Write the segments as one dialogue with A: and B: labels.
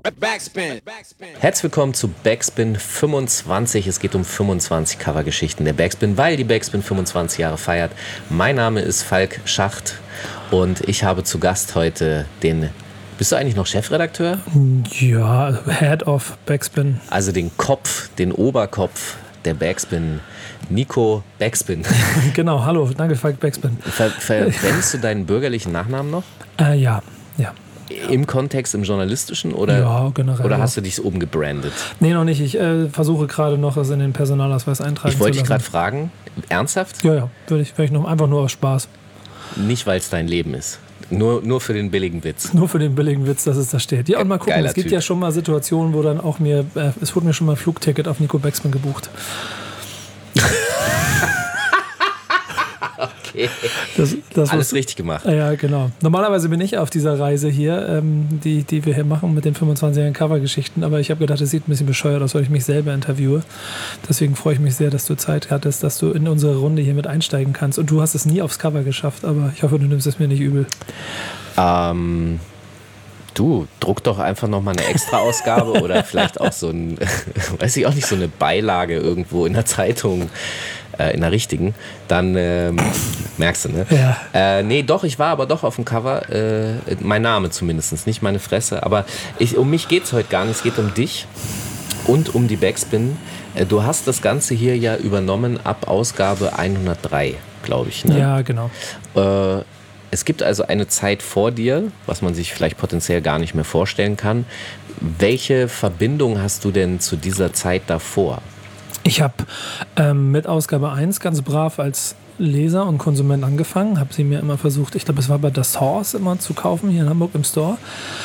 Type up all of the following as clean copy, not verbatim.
A: Backspin. Herzlich willkommen zu Backspin 25. Es geht um 25 Covergeschichten der Backspin, weil die Backspin 25 Jahre feiert. Mein Name ist Falk Schacht und ich habe zu Gast heute den... Bist du eigentlich noch Chefredakteur?
B: Ja, Head of Backspin.
A: Also den Kopf, den Oberkopf der Backspin, Nico Backspin.
B: Genau, hallo, danke Falk Backspin.
A: Verwendest du deinen bürgerlichen Nachnamen noch?
B: Ja.
A: Im Kontext, im journalistischen oder,
B: ja, generell,
A: oder hast du dich oben gebrandet?
B: Nee, noch nicht. Ich versuche gerade noch es in den Personalausweis eintragen zu lassen.
A: Ich wollte dich gerade fragen, ernsthaft?
B: Ja, würde ich noch einfach nur aus Spaß.
A: Nicht, weil es dein Leben ist. Nur für den billigen Witz.
B: Nur für den billigen Witz, dass es da steht. Ja, und mal gucken,
A: Geiler
B: es gibt
A: Typ.
B: ja schon mal Situationen, wo dann auch es wurde mir schon mal ein Flugticket auf Nico Backspin gebucht.
A: Okay.
B: Das
A: Alles richtig gemacht.
B: Ja, genau. Normalerweise bin ich auf dieser Reise hier, die wir hier machen mit den 25 Covergeschichten, aber ich habe gedacht, es sieht ein bisschen bescheuert aus, weil ich mich selber interviewe. Deswegen freue ich mich sehr, dass du Zeit hattest, dass du in unsere Runde hier mit einsteigen kannst. Und du hast es nie aufs Cover geschafft, aber ich hoffe, du nimmst es mir nicht übel.
A: Du, druck doch einfach nochmal eine Extra-Ausgabe oder vielleicht auch so ein, weiß ich auch nicht, so eine Beilage irgendwo in der Zeitung, in der richtigen, dann merkst du, ne?
B: Ja.
A: Nee, doch, ich war aber doch auf dem Cover, mein Name zumindest, nicht meine Fresse, aber um mich geht's heute gar nicht, es geht um dich und um die Backspin. Du hast das Ganze hier ja übernommen ab Ausgabe 103, glaube ich, ne?
B: Ja, genau.
A: Es gibt also eine Zeit vor dir, was man sich vielleicht potenziell gar nicht mehr vorstellen kann. Welche Verbindung hast du denn zu dieser Zeit davor?
B: Ich habe mit Ausgabe 1 ganz brav als Leser und Konsument angefangen, habe sie mir immer versucht, ich glaube, es war bei The Source immer zu kaufen, hier in Hamburg im Store.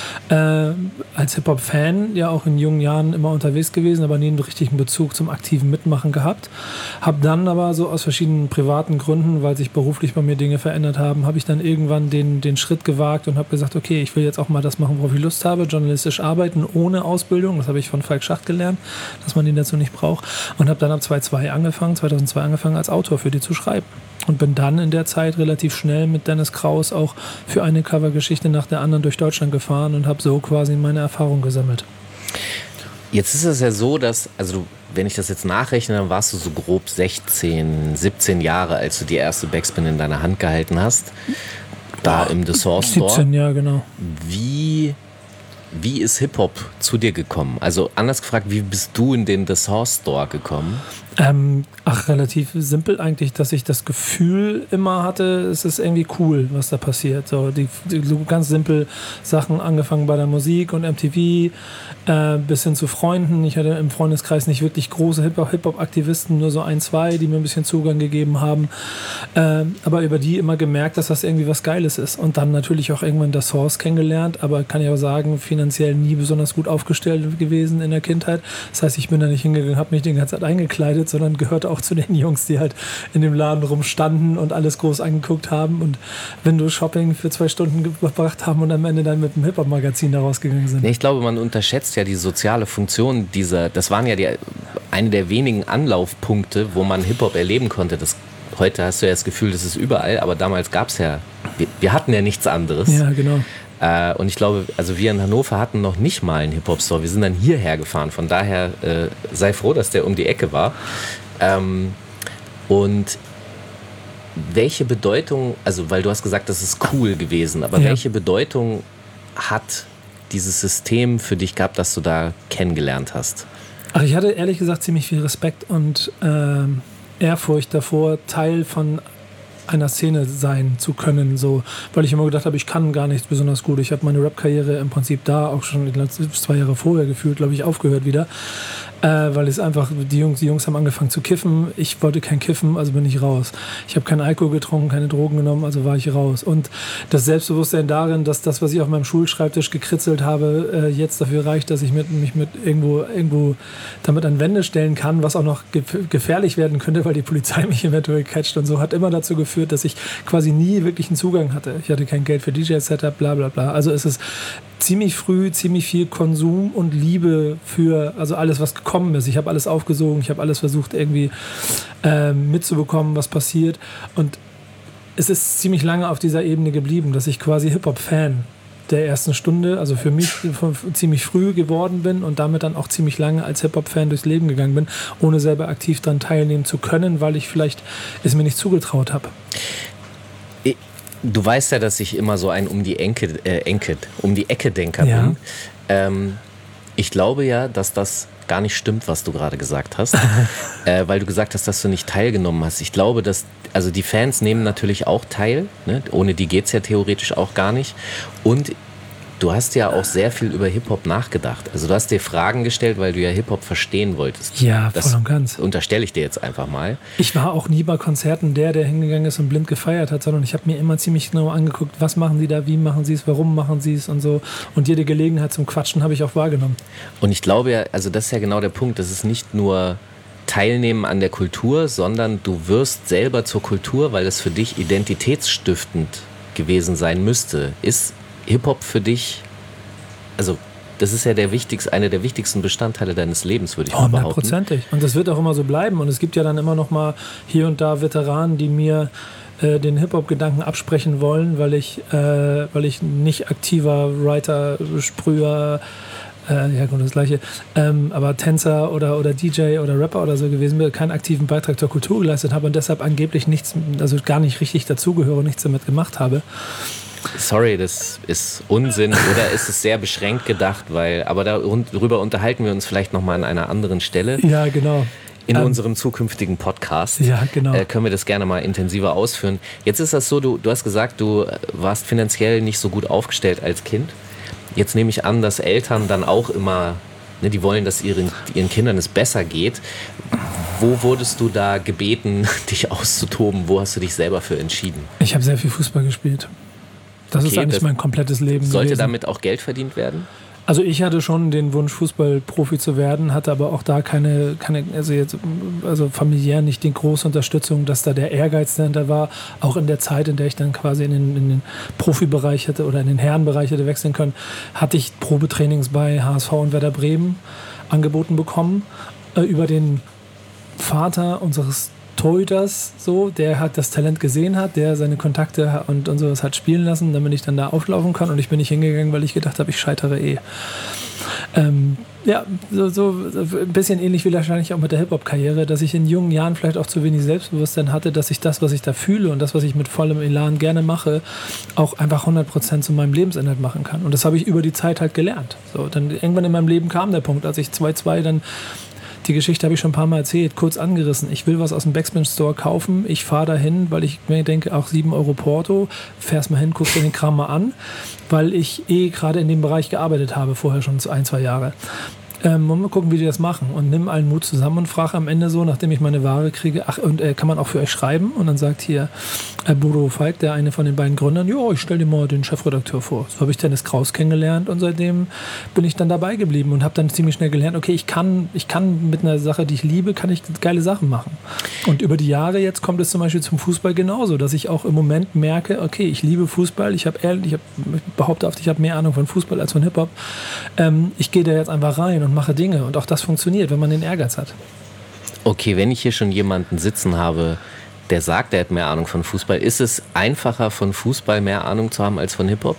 B: Als Hip-Hop-Fan ja auch in jungen Jahren immer unterwegs gewesen, aber nie einen richtigen Bezug zum aktiven Mitmachen gehabt. Habe dann aber so aus verschiedenen privaten Gründen, weil sich beruflich bei mir Dinge verändert haben, habe ich dann irgendwann den Schritt gewagt und habe gesagt, okay, ich will jetzt auch mal das machen, worauf ich Lust habe, journalistisch arbeiten ohne Ausbildung. Das habe ich von Falk Schacht gelernt, dass man ihn dazu nicht braucht. Und habe dann ab 2002 angefangen, als Autor für die zu schreiben. Und bin dann in der Zeit relativ schnell mit Dennis Kraus auch für eine Covergeschichte nach der anderen durch Deutschland gefahren und habe so quasi meine Erfahrung gesammelt.
A: Jetzt ist es ja so, dass, also wenn ich das jetzt nachrechne, dann warst du so grob 16, 17 Jahre, als du die erste Backspin in deiner Hand gehalten hast. Da im The Source Store.
B: 17, ja, genau.
A: Wie ist Hip-Hop zu dir gekommen? Also anders gefragt, wie bist du in den The Source Store gekommen?
B: Relativ simpel eigentlich, dass ich das Gefühl immer hatte, es ist irgendwie cool, was da passiert. So ganz simpel Sachen, angefangen bei der Musik und MTV, bis hin zu Freunden. Ich hatte im Freundeskreis nicht wirklich große Hip-Hop-Aktivisten, nur so 1, 2, die mir ein bisschen Zugang gegeben haben. Aber über die immer gemerkt, dass das irgendwie was Geiles ist. Und dann natürlich auch irgendwann The Source kennengelernt, aber kann ich auch sagen, finanziell nie besonders gut aufgestellt gewesen in der Kindheit. Das heißt, ich bin da nicht hingegangen, habe mich die ganze Zeit eingekleidet, sondern gehörte auch zu den Jungs, die halt in dem Laden rumstanden und alles groß angeguckt haben und Windows-Shopping für 2 Stunden gebracht haben und am Ende dann mit dem Hip-Hop-Magazin da rausgegangen sind.
A: Nee, ich glaube, man unterschätzt ja die soziale Funktion das waren ja eine der wenigen Anlaufpunkte, wo man Hip-Hop erleben konnte. Heute hast du ja das Gefühl, das ist überall, aber damals gab es ja, wir hatten ja nichts anderes.
B: Ja, genau.
A: Und ich glaube, also wir in Hannover hatten noch nicht mal einen Hip-Hop-Store. Wir sind dann hierher gefahren. Von daher sei froh, dass der um die Ecke war. Und welche Bedeutung, also weil du hast gesagt, das ist cool gewesen, aber welche Bedeutung hat dieses System für dich gehabt, das du da kennengelernt hast?
B: Ach, ich hatte ehrlich gesagt ziemlich viel Respekt und Ehrfurcht davor, Teil von einer Szene sein zu können, so, weil ich immer gedacht habe, ich kann gar nichts besonders gut. Ich habe meine Rap-Karriere im Prinzip da auch schon 2 Jahre vorher gefühlt, glaube ich, aufgehört wieder. Weil es einfach, die Jungs haben angefangen zu kiffen, ich wollte kein Kiffen, also bin ich raus. Ich habe keinen Alkohol getrunken, keine Drogen genommen, also war ich raus. Und das Selbstbewusstsein darin, dass das, was ich auf meinem Schulschreibtisch gekritzelt habe, jetzt dafür reicht, dass ich mich mit irgendwo damit an Wände stellen kann, was auch noch gefährlich werden könnte, weil die Polizei mich eventuell catcht und so, hat immer dazu geführt, dass ich quasi nie wirklich einen Zugang hatte. Ich hatte kein Geld für DJ-Setup, bla bla bla. Also es ist ziemlich früh, ziemlich viel Konsum und Liebe für, also alles, was gekommen ist. Ich habe alles aufgesogen, ich habe alles versucht irgendwie mitzubekommen, was passiert. Und es ist ziemlich lange auf dieser Ebene geblieben, dass ich quasi Hip-Hop-Fan der ersten Stunde, also für mich ziemlich früh geworden bin und damit dann auch ziemlich lange als Hip-Hop-Fan durchs Leben gegangen bin, ohne selber aktiv daran teilnehmen zu können, weil ich vielleicht es mir nicht zugetraut habe.
A: Du weißt ja, dass ich immer so ein um die Ecke Denker bin. Ich glaube ja, dass das gar nicht stimmt, was du gerade gesagt hast, weil du gesagt hast, dass du nicht teilgenommen hast. Ich glaube, dass die Fans nehmen natürlich auch teil, ne? Ohne die geht's ja theoretisch auch gar nicht. Und du hast ja auch sehr viel über Hip-Hop nachgedacht. Also du hast dir Fragen gestellt, weil du ja Hip-Hop verstehen wolltest.
B: Ja, voll und ganz.
A: Unterstelle ich dir jetzt einfach mal.
B: Ich war auch nie bei Konzerten der hingegangen ist und blind gefeiert hat, sondern ich habe mir immer ziemlich genau angeguckt, was machen sie da, wie machen sie es, warum machen sie es und so. Und jede Gelegenheit zum Quatschen habe ich auch wahrgenommen.
A: Und ich glaube ja, also das ist ja genau der Punkt, das ist nicht nur Teilnehmen an der Kultur, sondern du wirst selber zur Kultur, weil es für dich identitätsstiftend gewesen sein müsste. Ist Hip-Hop für dich, also das ist ja einer der wichtigsten Bestandteile deines Lebens, würde ich mal behaupten.
B: 100%. Und das wird auch immer so bleiben. Und es gibt ja dann immer noch mal hier und da Veteranen, die mir den Hip-Hop-Gedanken absprechen wollen, weil ich nicht aktiver Writer, Sprüher, ja gut, das Gleiche, aber Tänzer oder DJ oder Rapper oder so gewesen bin, keinen aktiven Beitrag zur Kultur geleistet habe und deshalb angeblich nichts, also gar nicht richtig dazugehöre und nichts damit gemacht habe.
A: Sorry, das ist Unsinn oder ist es sehr beschränkt gedacht, aber darüber unterhalten wir uns vielleicht nochmal an einer anderen Stelle.
B: Ja, genau.
A: In unserem zukünftigen Podcast
B: genau.
A: Können wir das gerne mal intensiver ausführen. Jetzt ist das so, du hast gesagt, du warst finanziell nicht so gut aufgestellt als Kind. Jetzt nehme ich an, dass Eltern dann auch immer, ne, die wollen, dass ihren Kindern es besser geht. Wo wurdest du da gebeten, dich auszutoben? Wo hast du dich selber für entschieden?
B: Ich habe sehr viel Fußball gespielt. Das ist eigentlich mein komplettes Leben
A: sollte
B: gewesen.
A: Damit auch Geld verdient werden?
B: Also ich hatte schon den Wunsch, Fußballprofi zu werden, hatte aber auch da keine also familiär nicht die große Unterstützung, dass da der Ehrgeiz dahinter war. Auch in der Zeit, in der ich dann quasi in den Profibereich hätte oder in den Herrenbereich hätte wechseln können, hatte ich Probetrainings bei HSV und Werder Bremen angeboten bekommen. Über den Vater unseres Torhüters, so, der hat das Talent gesehen hat, der seine Kontakte und sowas hat spielen lassen, damit ich dann da auflaufen kann und ich bin nicht hingegangen, weil ich gedacht habe, ich scheitere eh. Ja, so ein bisschen ähnlich wie wahrscheinlich auch mit der Hip-Hop-Karriere, dass ich in jungen Jahren vielleicht auch zu wenig Selbstbewusstsein hatte, dass ich das, was ich da fühle und das, was ich mit vollem Elan gerne mache, auch einfach 100% zu meinem Lebensinhalt machen kann. Und das habe ich über die Zeit halt gelernt. So, dann irgendwann in meinem Leben kam der Punkt, als ich 2-2 dann die Geschichte habe ich schon ein paar Mal erzählt, kurz angerissen. Ich will was aus dem Backspin Store kaufen. Ich fahre dahin, weil ich mir denke, auch 7 Euro Porto. Fährst mal hin, guckst dir den Kram mal an, weil ich gerade in dem Bereich gearbeitet habe, vorher schon 1-2 Jahre. Und mal gucken, wie die das machen. Und nimm allen Mut zusammen und frage am Ende so, nachdem ich meine Ware kriege, kann man auch für euch schreiben? Und dann sagt hier Bodo Falk, der eine von den beiden Gründern, ja, ich stelle dir mal den Chefredakteur vor. So habe ich Dennis Kraus kennengelernt und seitdem bin ich dann dabei geblieben und habe dann ziemlich schnell gelernt, okay, ich kann mit einer Sache, die ich liebe, kann ich geile Sachen machen. Und über die Jahre jetzt kommt es zum Beispiel zum Fußball genauso, dass ich auch im Moment merke, okay, ich liebe Fußball, ich behaupte oft, ich habe mehr Ahnung von Fußball als von Hip-Hop. Ich gehe da jetzt einfach rein und mache Dinge und auch das funktioniert, wenn man den Ehrgeiz hat.
A: Okay, wenn ich hier schon jemanden sitzen habe, der sagt, er hat mehr Ahnung von Fußball, ist es einfacher von Fußball mehr Ahnung zu haben als von Hip-Hop?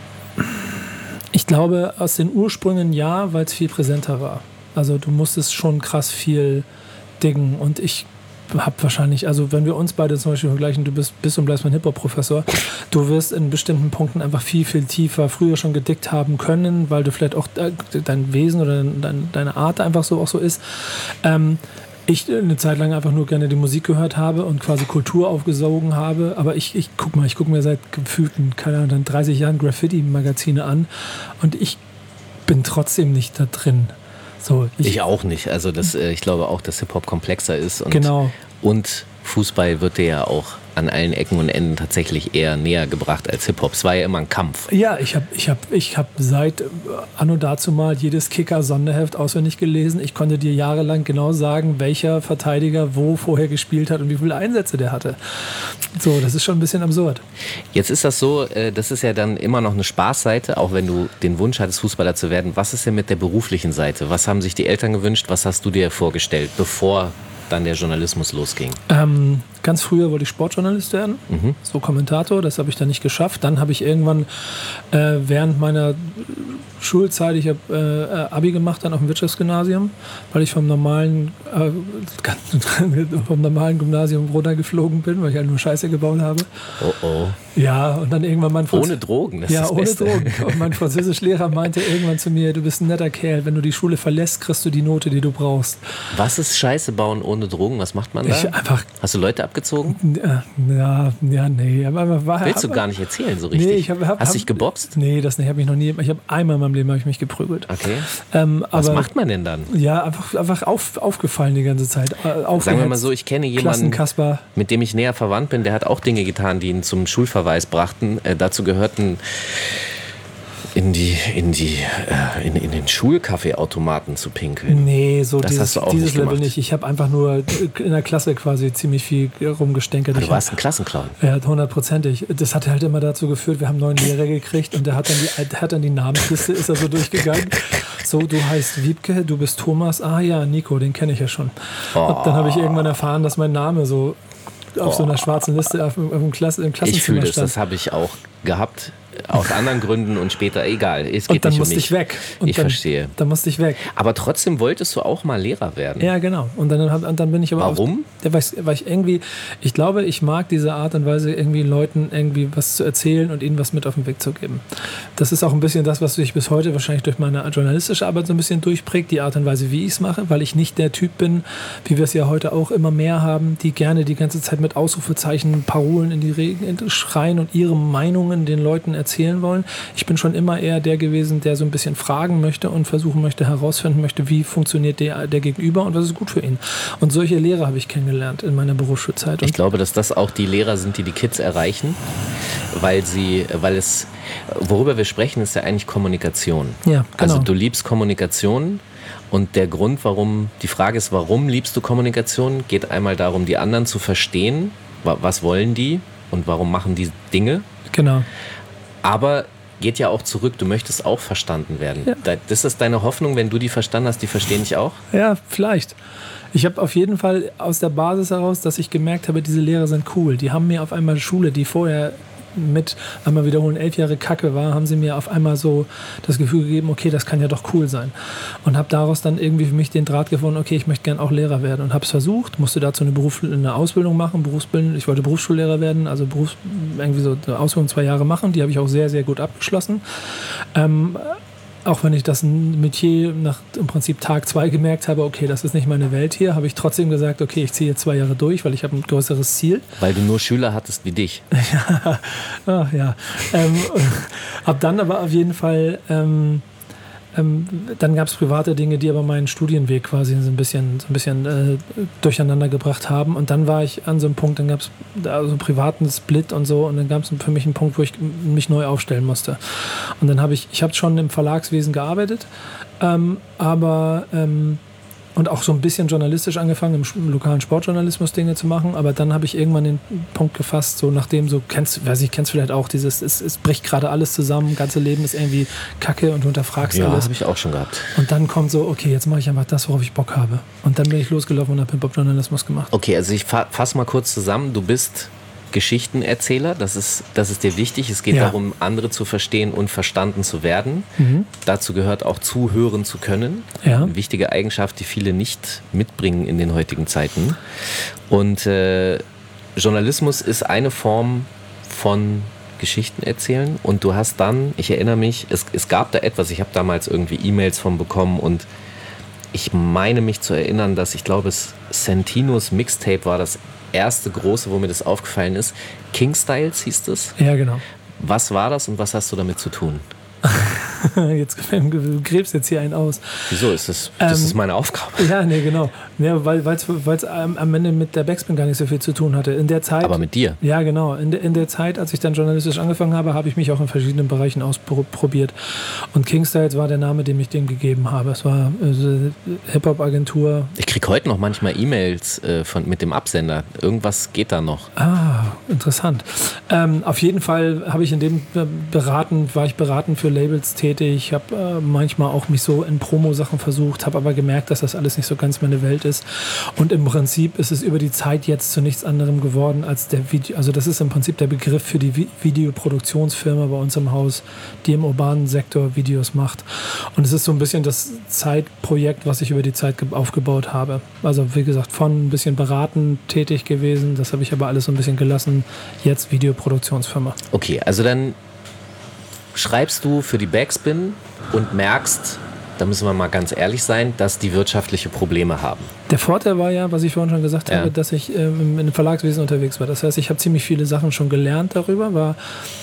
B: Ich glaube, aus den Ursprüngen ja, weil es viel präsenter war. Also du musstest schon krass viel dingen und ich habe wahrscheinlich, also wenn wir uns beide zum Beispiel vergleichen, du bist und bleibst mein Hip-Hop-Professor, du wirst in bestimmten Punkten einfach viel, viel tiefer früher schon gedickt haben können, weil du vielleicht auch dein Wesen oder deine Art einfach so auch so ist. Ich eine Zeit lang einfach nur gerne die Musik gehört habe und quasi Kultur aufgesogen habe, aber ich guck mir seit gefühlten, keine Ahnung, 30 Jahren Graffiti-Magazine an und ich bin trotzdem nicht da drin. So,
A: ich auch nicht. Also ich glaube auch, dass Hip-Hop komplexer ist.
B: Genau.
A: Und Fußball wird dir ja auch an allen Ecken und Enden tatsächlich eher näher gebracht als Hip-Hop. Es war ja immer ein Kampf.
B: Ja, ich hab seit anno dazu mal jedes Kicker-Sonderheft auswendig gelesen. Ich konnte dir jahrelang genau sagen, welcher Verteidiger wo vorher gespielt hat und wie viele Einsätze der hatte. So, das ist schon ein bisschen absurd.
A: Jetzt ist das so, das ist ja dann immer noch eine Spaßseite, auch wenn du den Wunsch hattest, Fußballer zu werden. Was ist denn mit der beruflichen Seite? Was haben sich die Eltern gewünscht? Was hast du dir vorgestellt, bevor dann der Journalismus losging?
B: Ganz früher wollte ich Sportjournalist werden, so Kommentator, das habe ich dann nicht geschafft. Dann habe ich irgendwann während meiner Schulzeit, ich habe Abi gemacht dann auf dem Wirtschaftsgymnasium, weil ich vom normalen Gymnasium runtergeflogen bin, weil ich halt nur Scheiße gebaut habe.
A: Oh.
B: Ja, und dann irgendwann
A: ohne Drogen, das ist das Beste.
B: Ohne Drogen. Und mein Französischlehrer meinte irgendwann zu mir, du bist ein netter Kerl, wenn du die Schule verlässt, kriegst du die Note, die du brauchst.
A: Was ist Scheiße bauen ohne Drogen? Was macht man da? Hast du Leute abgezogen?
B: Nee.
A: Willst du gar nicht erzählen so richtig?
B: Nee,
A: Hast du dich geboxt?
B: Nee, das nicht. Ich habe einmal in meinem Leben mich geprügelt.
A: Okay. Was macht man denn dann?
B: Ja, einfach aufgefallen die ganze Zeit.
A: Sagen wir mal so, ich kenne jemanden, mit dem ich näher verwandt bin, der hat auch Dinge getan, die ihn zum Schulverweis brachten. Dazu gehörten in den Schulkaffeeautomaten zu pinkeln.
B: Nee, so
A: das hast du auch
B: dieses
A: nicht
B: Level
A: gemacht.
B: nicht. Ich habe einfach nur in der Klasse quasi ziemlich viel rumgestänkert.
A: Du warst ein Klassenclown.
B: Ja, 100%. Das hat halt immer dazu geführt, wir haben einen neuen Lehrer gekriegt und der hat dann die Namensliste, ist er so durchgegangen. So, du heißt Wiebke, du bist Thomas. Ah ja, Nico, den kenne ich ja schon. Und dann habe ich irgendwann erfahren, dass mein Name so auf so einer schwarzen Liste im Klassenzimmer stand.
A: Ich fühle das habe ich auch gehabt. Aus anderen Gründen und später, egal. Es geht
B: und dann
A: nicht um
B: musste
A: mich.
B: Ich weg. Und
A: ich verstehe.
B: Dann musste ich weg.
A: Aber trotzdem wolltest du auch mal Lehrer werden.
B: Ja, genau. Und dann bin ich aber
A: Warum?
B: Weil ich irgendwie, ich glaube, ich mag diese Art und Weise, irgendwie Leuten irgendwie was zu erzählen und ihnen was mit auf den Weg zu geben. Das ist auch ein bisschen das, was sich bis heute wahrscheinlich durch meine journalistische Arbeit so ein bisschen durchprägt, die Art und Weise, wie ich es mache, weil ich nicht der Typ bin, wie wir es ja heute auch immer mehr haben, die gerne die ganze Zeit mit Ausrufezeichen, Parolen in die Regen schreien und ihre Meinungen den Leuten erzählen wollen. Ich bin schon immer eher der gewesen, der so ein bisschen fragen möchte und versuchen möchte, herausfinden möchte, wie funktioniert der Gegenüber und was ist gut für ihn. Und solche Lehrer habe ich kennengelernt in meiner Berufsschulzeit.
A: Ich glaube, dass das auch die Lehrer sind, die Kids erreichen, weil es, worüber wir sprechen, ist ja eigentlich Kommunikation.
B: Ja, genau.
A: Also du liebst Kommunikation und der Grund, die Frage ist, warum liebst du Kommunikation, geht einmal darum, die anderen zu verstehen, was wollen die und warum machen die Dinge.
B: Genau.
A: Aber geht ja auch zurück, du möchtest auch verstanden werden. Ja. Das ist deine Hoffnung, wenn du die verstanden hast, die verstehen dich auch?
B: Ja, vielleicht. Ich habe auf jeden Fall aus der Basis heraus, dass ich gemerkt habe, diese Lehrer sind cool. Die haben mir auf einmal Schule, die vorher mit einmal wiederholen 11 Jahre Kacke war, haben sie mir auf einmal so das Gefühl gegeben, okay, das kann ja doch cool sein. Und habe daraus dann irgendwie für mich den Draht gefunden, okay, ich möchte gern auch Lehrer werden. Und habe es versucht, musste dazu eine Ausbildung machen, ich wollte Berufsschullehrer werden, also irgendwie so eine Ausbildung 2 Jahre machen, die habe ich auch sehr, sehr gut abgeschlossen. Auch wenn ich das Metier nach im Prinzip Tag 2 gemerkt habe, okay, das ist nicht meine Welt hier, habe ich trotzdem gesagt, okay, ich ziehe 2 Jahre durch, weil ich habe ein größeres Ziel.
A: Weil du nur Schüler hattest wie dich.
B: Ja. Hab dann aber auf jeden Fall, dann gab es private Dinge, die aber meinen Studienweg quasi so ein bisschen durcheinander gebracht haben. Und dann war ich an so einem Punkt, dann gab es so einen privaten Split und so. Und dann gab es für mich einen Punkt, wo ich mich neu aufstellen musste. Und dann habe ich habe schon im Verlagswesen gearbeitet, und auch so ein bisschen journalistisch angefangen, im lokalen Sportjournalismus Dinge zu machen. Aber dann habe ich irgendwann den Punkt gefasst, so nachdem kennst vielleicht auch dieses, es bricht gerade alles zusammen, ganze Leben ist irgendwie Kacke und du hinterfragst alles.
A: Ja, habe ich auch schon gehabt.
B: Und dann kommt so, okay, jetzt mache ich einfach das, worauf ich Bock habe. Und dann bin ich losgelaufen und habe Hip-Hop-Journalismus gemacht.
A: Okay, also ich fasse mal kurz zusammen. Du bist Geschichtenerzähler, das ist dir wichtig. Es geht darum, andere zu verstehen und verstanden zu werden. Mhm. Dazu gehört auch zuhören zu können. Ja. Eine wichtige Eigenschaft, die viele nicht mitbringen in den heutigen Zeiten. Und Journalismus ist eine Form von Geschichten erzählen. Und du hast dann, ich erinnere mich, es gab da etwas, ich habe damals irgendwie E-Mails von bekommen und ich meine mich zu erinnern, dass ich glaube, Santinos Mixtape war das erste große, wo mir das aufgefallen ist. King Styles hieß das.
B: Ja, genau.
A: Was war das und was hast du damit zu tun?
B: Jetzt gräbst jetzt hier einen aus.
A: Wieso ist das? Das ist meine Aufgabe.
B: Ja, nee, genau. Ja, weil es am Ende mit der Backspin gar nicht so viel zu tun hatte. In der Zeit.
A: Aber mit dir?
B: Ja, genau. In der Zeit, als ich dann journalistisch angefangen habe, habe ich mich auch in verschiedenen Bereichen ausprobiert. Und King Styles war der Name, den ich dem gegeben habe. Es war Hip-Hop-Agentur.
A: Ich kriege heute noch manchmal E-Mails mit dem Absender. Irgendwas geht da noch.
B: Ah, interessant. Auf jeden Fall war ich beraten für Labels tätig, tätig. Ich habe manchmal auch mich so in Promo-Sachen versucht, habe aber gemerkt, dass das alles nicht so ganz meine Welt ist. Und im Prinzip ist es über die Zeit jetzt zu nichts anderem geworden als der Video. Also das ist im Prinzip der Begriff für die Videoproduktionsfirma bei uns im Haus, die im urbanen Sektor Videos macht. Und es ist so ein bisschen das Zeitprojekt, was ich über die Zeit aufgebaut habe. Also wie gesagt, von ein bisschen beratend tätig gewesen, das habe ich aber alles so ein bisschen gelassen. Jetzt Videoproduktionsfirma.
A: Okay, also dann schreibst du für die Backspin und merkst, da müssen wir mal ganz ehrlich sein, dass die wirtschaftliche Probleme haben.
B: Der Vorteil war ja, was ich vorhin schon gesagt habe, dass ich im Verlagswesen unterwegs war. Das heißt, ich habe ziemlich viele Sachen schon gelernt darüber, war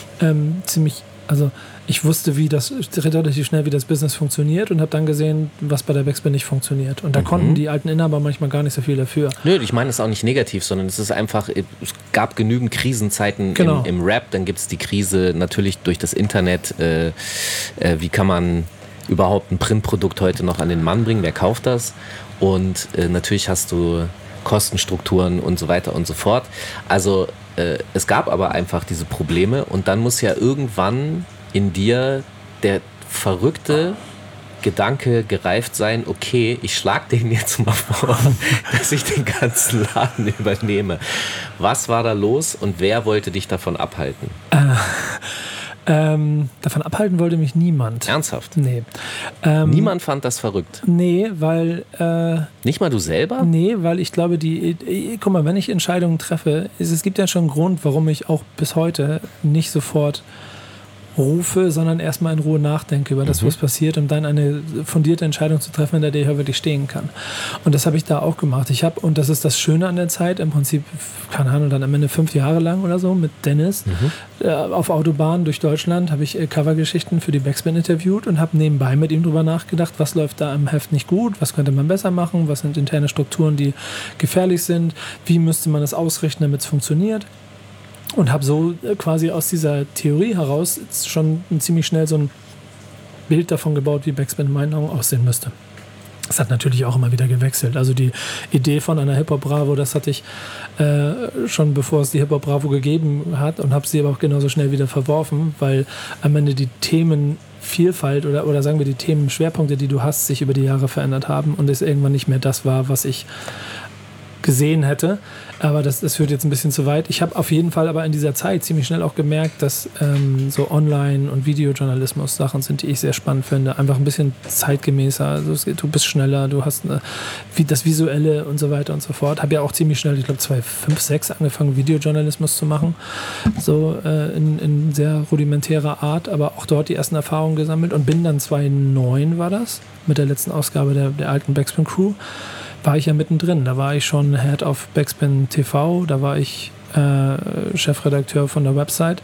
B: ich wusste relativ schnell, wie das Business funktioniert und habe dann gesehen, was bei der Backspin nicht funktioniert. Und da konnten die alten Inhaber manchmal gar nicht so viel dafür.
A: Nö, ich meine es auch nicht negativ, sondern es ist einfach, es gab genügend Krisenzeiten im Rap, dann gibt es die Krise natürlich durch das Internet. Wie kann man überhaupt ein Printprodukt heute noch an den Mann bringen? Wer kauft das? Und natürlich hast du Kostenstrukturen und so weiter und so fort. Also es gab aber einfach diese Probleme und dann muss ja irgendwann in dir der verrückte Gedanke gereift sein, okay, ich schlag denen jetzt mal vor, dass ich den ganzen Laden übernehme. Was war da los und wer wollte dich davon abhalten?
B: Davon abhalten wollte mich niemand.
A: Ernsthaft?
B: Nee.
A: Niemand fand das verrückt?
B: Nee, weil...
A: Nicht mal du selber?
B: Nee, weil ich glaube, guck mal, wenn ich Entscheidungen treffe, es gibt ja schon einen Grund, warum ich auch bis heute nicht sofort rufe, sondern erstmal in Ruhe nachdenke über das, was passiert, um dann eine fundierte Entscheidung zu treffen, in der ich wirklich stehen kann. Und das habe ich da auch gemacht. Und das ist das Schöne an der Zeit, im Prinzip, keine Ahnung, dann am Ende 5 Jahre lang oder so mit Dennis auf Autobahnen durch Deutschland habe ich Covergeschichten für die Backspin interviewt und habe nebenbei mit ihm drüber nachgedacht, was läuft da im Heft nicht gut, was könnte man besser machen, was sind interne Strukturen, die gefährlich sind, wie müsste man es ausrichten, damit es funktioniert. Und habe so quasi aus dieser Theorie heraus schon ziemlich schnell so ein Bild davon gebaut, wie Backspin in meinen Augen aussehen müsste. Es hat natürlich auch immer wieder gewechselt. Also die Idee von einer Hip-Hop-Bravo, das hatte ich schon bevor es die Hip-Hop-Bravo gegeben hat und habe sie aber auch genauso schnell wieder verworfen, weil am Ende die Themenvielfalt oder sagen wir die Themenschwerpunkte, die du hast, sich über die Jahre verändert haben und es irgendwann nicht mehr das war, was ich gesehen hätte, aber das führt jetzt ein bisschen zu weit. Ich habe auf jeden Fall aber in dieser Zeit ziemlich schnell auch gemerkt, dass so Online- und Videojournalismus Sachen sind, die ich sehr spannend finde. Einfach ein bisschen zeitgemäßer, also du bist schneller, du hast das Visuelle und so weiter und so fort. Habe ja auch ziemlich schnell, ich glaube 2005, 2006 angefangen, Videojournalismus zu machen, so in sehr rudimentärer Art, aber auch dort die ersten Erfahrungen gesammelt und bin dann 2009 war das, mit der letzten Ausgabe der alten Backspin Crew, war ich ja mittendrin. Da war ich schon Head of Backspin TV, da war ich Chefredakteur von der Website.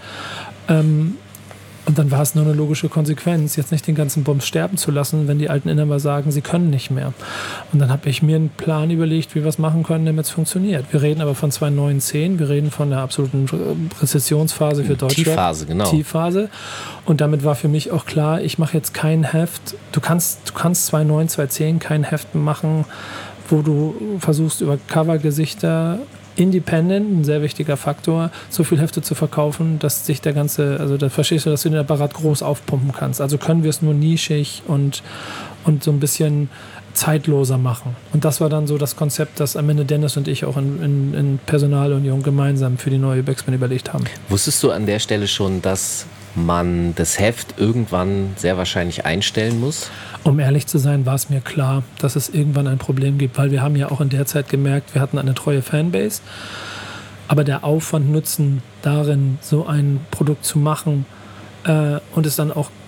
B: Und dann war es nur eine logische Konsequenz, jetzt nicht den ganzen Bums sterben zu lassen, wenn die alten Inhaber sagen, sie können nicht mehr. Und dann habe ich mir einen Plan überlegt, wie wir es machen können, damit es funktioniert. Wir reden aber von 2009-10, wir reden von der absoluten Rezessionsphase für Deutschland.
A: Tiefphase, genau.
B: Tiefphase. Und damit war für mich auch klar, ich mache jetzt kein Heft. Du kannst 2009, 2010 kein Heft machen, wo du versuchst, über Covergesichter independent, ein sehr wichtiger Faktor, so viel Hefte zu verkaufen, dass sich der ganze, also da verstehst du, dass du den Apparat groß aufpumpen kannst. Also können wir es nur nischig und so ein bisschen zeitloser machen. Und das war dann so das Konzept, das am Ende Dennis und ich auch in Personalunion gemeinsam für die neue Backspin überlegt haben.
A: Wusstest du an der Stelle schon, dass man das Heft irgendwann sehr wahrscheinlich einstellen muss?
B: Um ehrlich zu sein, war es mir klar, dass es irgendwann ein Problem gibt, weil wir haben ja auch in der Zeit gemerkt, wir hatten eine treue Fanbase, aber der Aufwand, Nutzen darin, so ein Produkt zu machen und es dann auch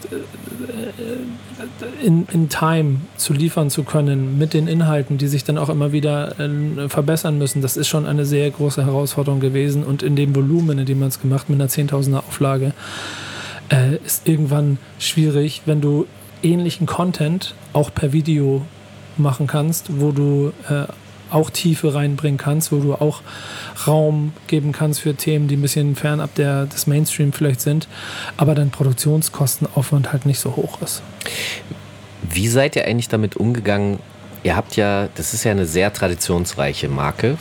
B: in Time zu liefern zu können mit den Inhalten, die sich dann auch immer wieder verbessern müssen, das ist schon eine sehr große Herausforderung gewesen und in dem Volumen, in dem man es gemacht mit einer 10.000er Auflage, ist irgendwann schwierig, wenn du ähnlichen Content auch per Video machen kannst, wo du auch Tiefe reinbringen kannst, wo du auch Raum geben kannst für Themen, die ein bisschen fernab des Mainstream vielleicht sind, aber dein Produktionskostenaufwand halt nicht so hoch ist.
A: Wie seid ihr eigentlich damit umgegangen? Ihr habt ja, das ist ja eine sehr traditionsreiche Marke,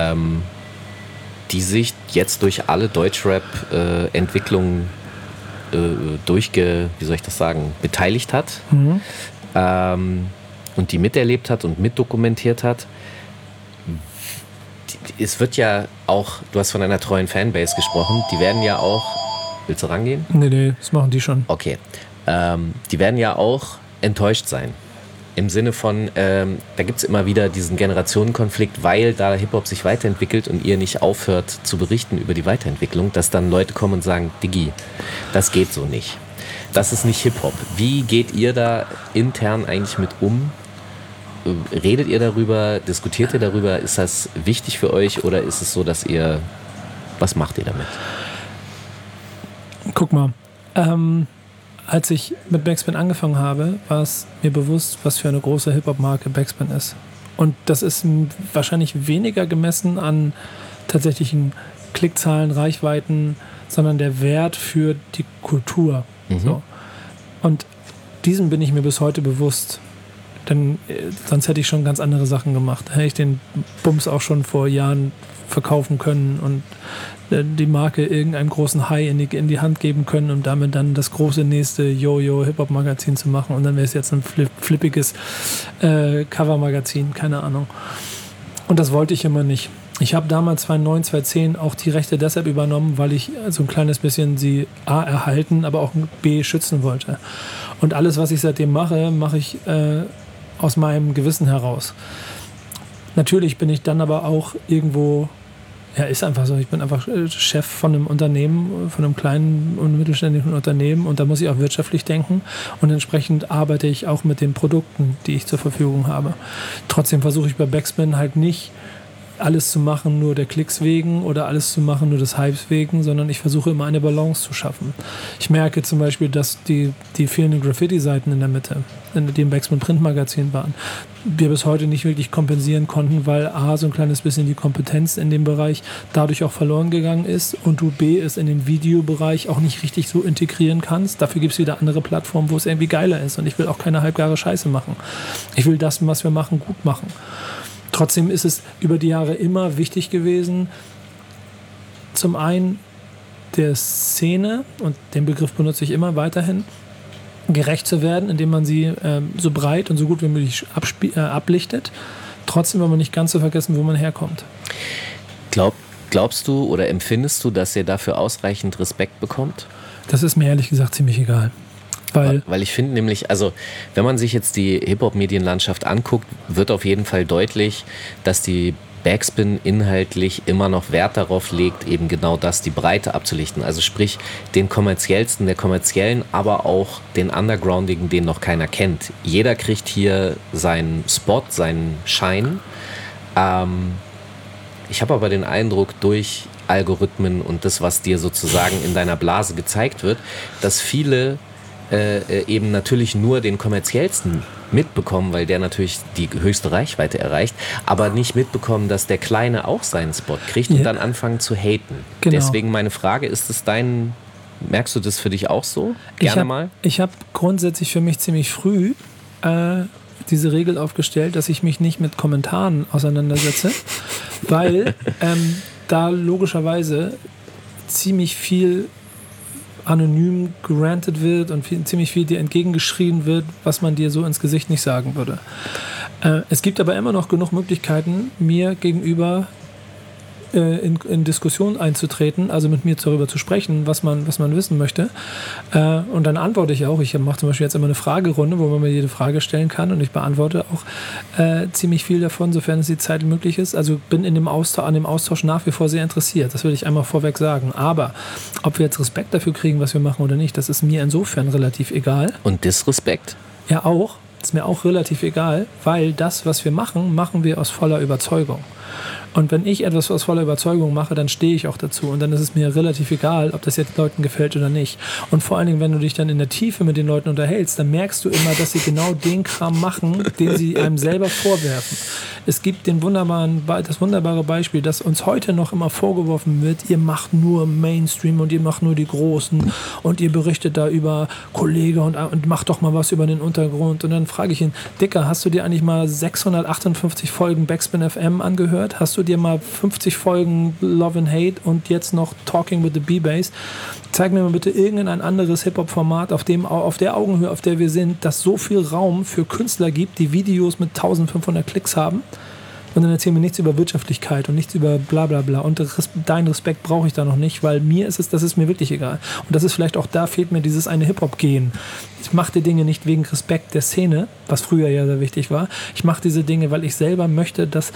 A: die sich jetzt durch alle Deutschrap-Entwicklungen beteiligt hat und die miterlebt hat und mitdokumentiert hat. Es wird ja auch, du hast von einer treuen Fanbase gesprochen, die werden ja auch, willst du rangehen?
B: Nee, das machen die schon.
A: Okay, die werden ja auch enttäuscht sein. Im Sinne von, da gibt es immer wieder diesen Generationenkonflikt, weil da Hip-Hop sich weiterentwickelt und ihr nicht aufhört zu berichten über die Weiterentwicklung, dass dann Leute kommen und sagen, Diggi, das geht so nicht. Das ist nicht Hip-Hop. Wie geht ihr da intern eigentlich mit um? Redet ihr darüber? Diskutiert ihr darüber? Ist das wichtig für euch oder ist es so, dass was macht ihr damit?
B: Guck mal, als ich mit Backspin angefangen habe, war es mir bewusst, was für eine große Hip-Hop-Marke Backspin ist. Und das ist wahrscheinlich weniger gemessen an tatsächlichen Klickzahlen, Reichweiten, sondern der Wert für die Kultur. So. Und diesem bin ich mir bis heute bewusst. Denn sonst hätte ich schon ganz andere Sachen gemacht. Hätte ich den Bums auch schon vor Jahren verkaufen können und die Marke irgendeinem großen Hai in die Hand geben können und damit dann das große nächste Yo-Yo-Hip-Hop-Magazin zu machen. Und dann wäre es jetzt ein flippiges Cover-Magazin, keine Ahnung. Und das wollte ich immer nicht. Ich habe damals 2009, 2010 auch die Rechte deshalb übernommen, weil ich so ein kleines bisschen sie A erhalten, aber auch B schützen wollte. Und alles, was ich seitdem mache, mache ich aus meinem Gewissen heraus. Natürlich bin ich dann aber auch irgendwo, ja, ist einfach so, ich bin einfach Chef von einem Unternehmen, von einem kleinen und mittelständischen Unternehmen und da muss ich auch wirtschaftlich denken und entsprechend arbeite ich auch mit den Produkten, die ich zur Verfügung habe. Trotzdem versuche ich bei Backspin halt nicht alles zu machen nur der Klicks wegen oder alles zu machen nur des Hypes wegen, sondern ich versuche immer eine Balance zu schaffen. Ich merke zum Beispiel, dass die fehlenden Graffiti-Seiten in der Mitte, die im Backspin Print-Magazin waren, wir bis heute nicht wirklich kompensieren konnten, weil A, so ein kleines bisschen die Kompetenz in dem Bereich dadurch auch verloren gegangen ist und du B, es in den Videobereich auch nicht richtig so integrieren kannst. Dafür gibt es wieder andere Plattformen, wo es irgendwie geiler ist und ich will auch keine halbgare Scheiße machen. Ich will das, was wir machen, gut machen. Trotzdem ist es über die Jahre immer wichtig gewesen, zum einen der Szene, und den Begriff benutze ich immer weiterhin, gerecht zu werden, indem man sie so breit und so gut wie möglich ablichtet, trotzdem aber nicht ganz zu vergessen, wo man herkommt.
A: Glaubst du oder empfindest du, dass ihr dafür ausreichend Respekt bekommt?
B: Das ist mir ehrlich gesagt ziemlich egal.
A: Weil ich finde nämlich, also wenn man sich jetzt die Hip-Hop-Medienlandschaft anguckt, wird auf jeden Fall deutlich, dass die Backspin inhaltlich immer noch Wert darauf legt, eben genau das, die Breite abzulichten. Also sprich, den kommerziellsten der kommerziellen, aber auch den undergroundigen, den noch keiner kennt. Jeder kriegt hier seinen Spot, seinen Schein. Ich habe aber den Eindruck, durch Algorithmen und das, was dir sozusagen in deiner Blase gezeigt wird, dass viele eben natürlich nur den kommerziellsten mitbekommen, weil der natürlich die höchste Reichweite erreicht, aber nicht mitbekommen, dass der Kleine auch seinen Spot kriegt und dann anfangen zu haten. Genau. Deswegen meine Frage, merkst du das für dich auch so? Gerne mal.
B: Ich habe grundsätzlich für mich ziemlich früh diese Regel aufgestellt, dass ich mich nicht mit Kommentaren auseinandersetze, weil da logischerweise ziemlich viel anonym gerantet wird und ziemlich viel dir entgegengeschrien wird, was man dir so ins Gesicht nicht sagen würde. Es gibt aber immer noch genug Möglichkeiten, mir gegenüber in Diskussion einzutreten, also mit mir darüber zu sprechen, was man wissen möchte. Und dann antworte ich auch. Ich mache zum Beispiel jetzt immer eine Fragerunde, wo man mir jede Frage stellen kann und ich beantworte auch ziemlich viel davon, sofern es die Zeit möglich ist. Also bin an dem Austausch nach wie vor sehr interessiert. Das will ich einmal vorweg sagen. Aber ob wir jetzt Respekt dafür kriegen, was wir machen oder nicht, das ist mir insofern relativ egal.
A: Und Disrespekt?
B: Ja, auch. Ist mir auch relativ egal, weil das, was wir machen, machen wir aus voller Überzeugung. Und wenn ich etwas aus voller Überzeugung mache, dann stehe ich auch dazu. Und dann ist es mir relativ egal, ob das jetzt Leuten gefällt oder nicht. Und vor allen Dingen, wenn du dich dann in der Tiefe mit den Leuten unterhältst, dann merkst du immer, dass sie genau den Kram machen, den sie einem selber vorwerfen. Es gibt das wunderbare Beispiel, dass uns heute noch immer vorgeworfen wird, ihr macht nur Mainstream und ihr macht nur die Großen und ihr berichtet da über Kollege und macht doch mal was über den Untergrund. Und dann frage ich ihn, Dicker, hast du dir eigentlich mal 658 Folgen Backspin FM angehört? gehört? Hast du dir mal 50 Folgen Love and Hate und jetzt noch Talking with the B-Bass? Zeig mir mal bitte irgendein anderes Hip-Hop-Format auf der Augenhöhe, auf der wir sind, das so viel Raum für Künstler gibt, die Videos mit 1500 Klicks haben. Und dann erzähl mir nichts über Wirtschaftlichkeit und nichts über bla bla bla. Und deinen Respekt brauche ich da noch nicht, weil das ist mir wirklich egal. Und das ist vielleicht auch, da fehlt mir dieses eine Hip-Hop-Gehen. Ich mache die Dinge nicht wegen Respekt der Szene, was früher ja sehr wichtig war. Ich mache diese Dinge, weil ich selber möchte, dass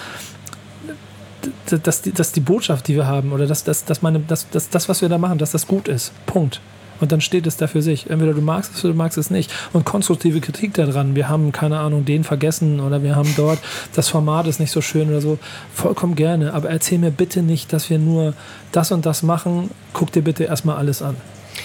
B: die Botschaft, die wir haben, oder dass das, was wir da machen, dass das gut ist. Punkt. Und dann steht es da für sich. Entweder du magst es oder du magst es nicht. Und konstruktive Kritik daran. Wir haben, keine Ahnung, den vergessen oder wir haben dort, das Format ist nicht so schön oder so. Vollkommen gerne. Aber erzähl mir bitte nicht, dass wir nur das und das machen. Guck dir bitte erstmal alles an.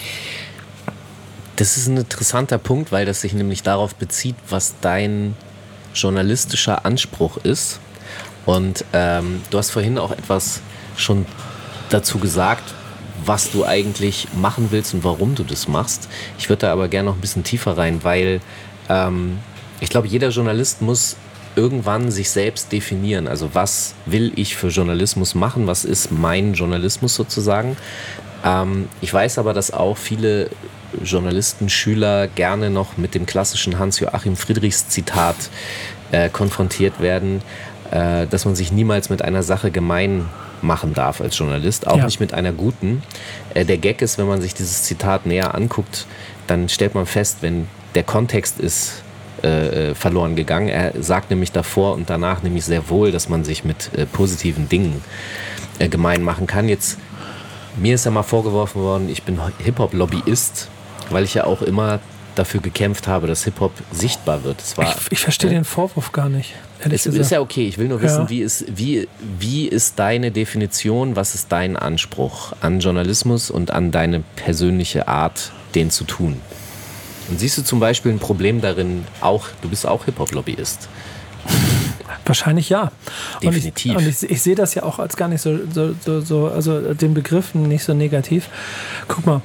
A: Das ist ein interessanter Punkt, weil das sich nämlich darauf bezieht, was dein journalistischer Anspruch ist. Und du hast vorhin auch etwas schon dazu gesagt, was du eigentlich machen willst und warum du das machst. Ich würde da aber gerne noch ein bisschen tiefer rein, weil ich glaube, jeder Journalist muss irgendwann sich selbst definieren. Also was will ich für Journalismus machen? Was ist mein Journalismus sozusagen? Ich weiß aber, dass auch viele Journalisten, Schüler gerne noch mit dem klassischen Hans-Joachim Friedrichs Zitat konfrontiert werden, dass man sich niemals mit einer Sache gemein machen darf als Journalist, auch nicht mit einer guten. Der Gag ist, wenn man sich dieses Zitat näher anguckt, dann stellt man fest, wenn der Kontext ist verloren gegangen. Er sagt nämlich davor und danach nämlich sehr wohl, dass man sich mit positiven Dingen gemein machen kann. Jetzt, mir ist ja mal vorgeworfen worden, ich bin Hip-Hop-Lobbyist, weil ich ja auch immer dafür gekämpft habe, dass Hip-Hop sichtbar wird.
B: Ich verstehe den Vorwurf gar nicht.
A: Es ist ja okay, ich will nur wissen, wie ist deine Definition, was ist dein Anspruch an Journalismus und an deine persönliche Art, den zu tun? Und siehst du zum Beispiel ein Problem darin, du bist auch Hip-Hop-Lobbyist?
B: Wahrscheinlich ja.
A: Definitiv.
B: Und ich sehe das ja auch als gar nicht so, also den Begriff nicht so negativ. Guck mal,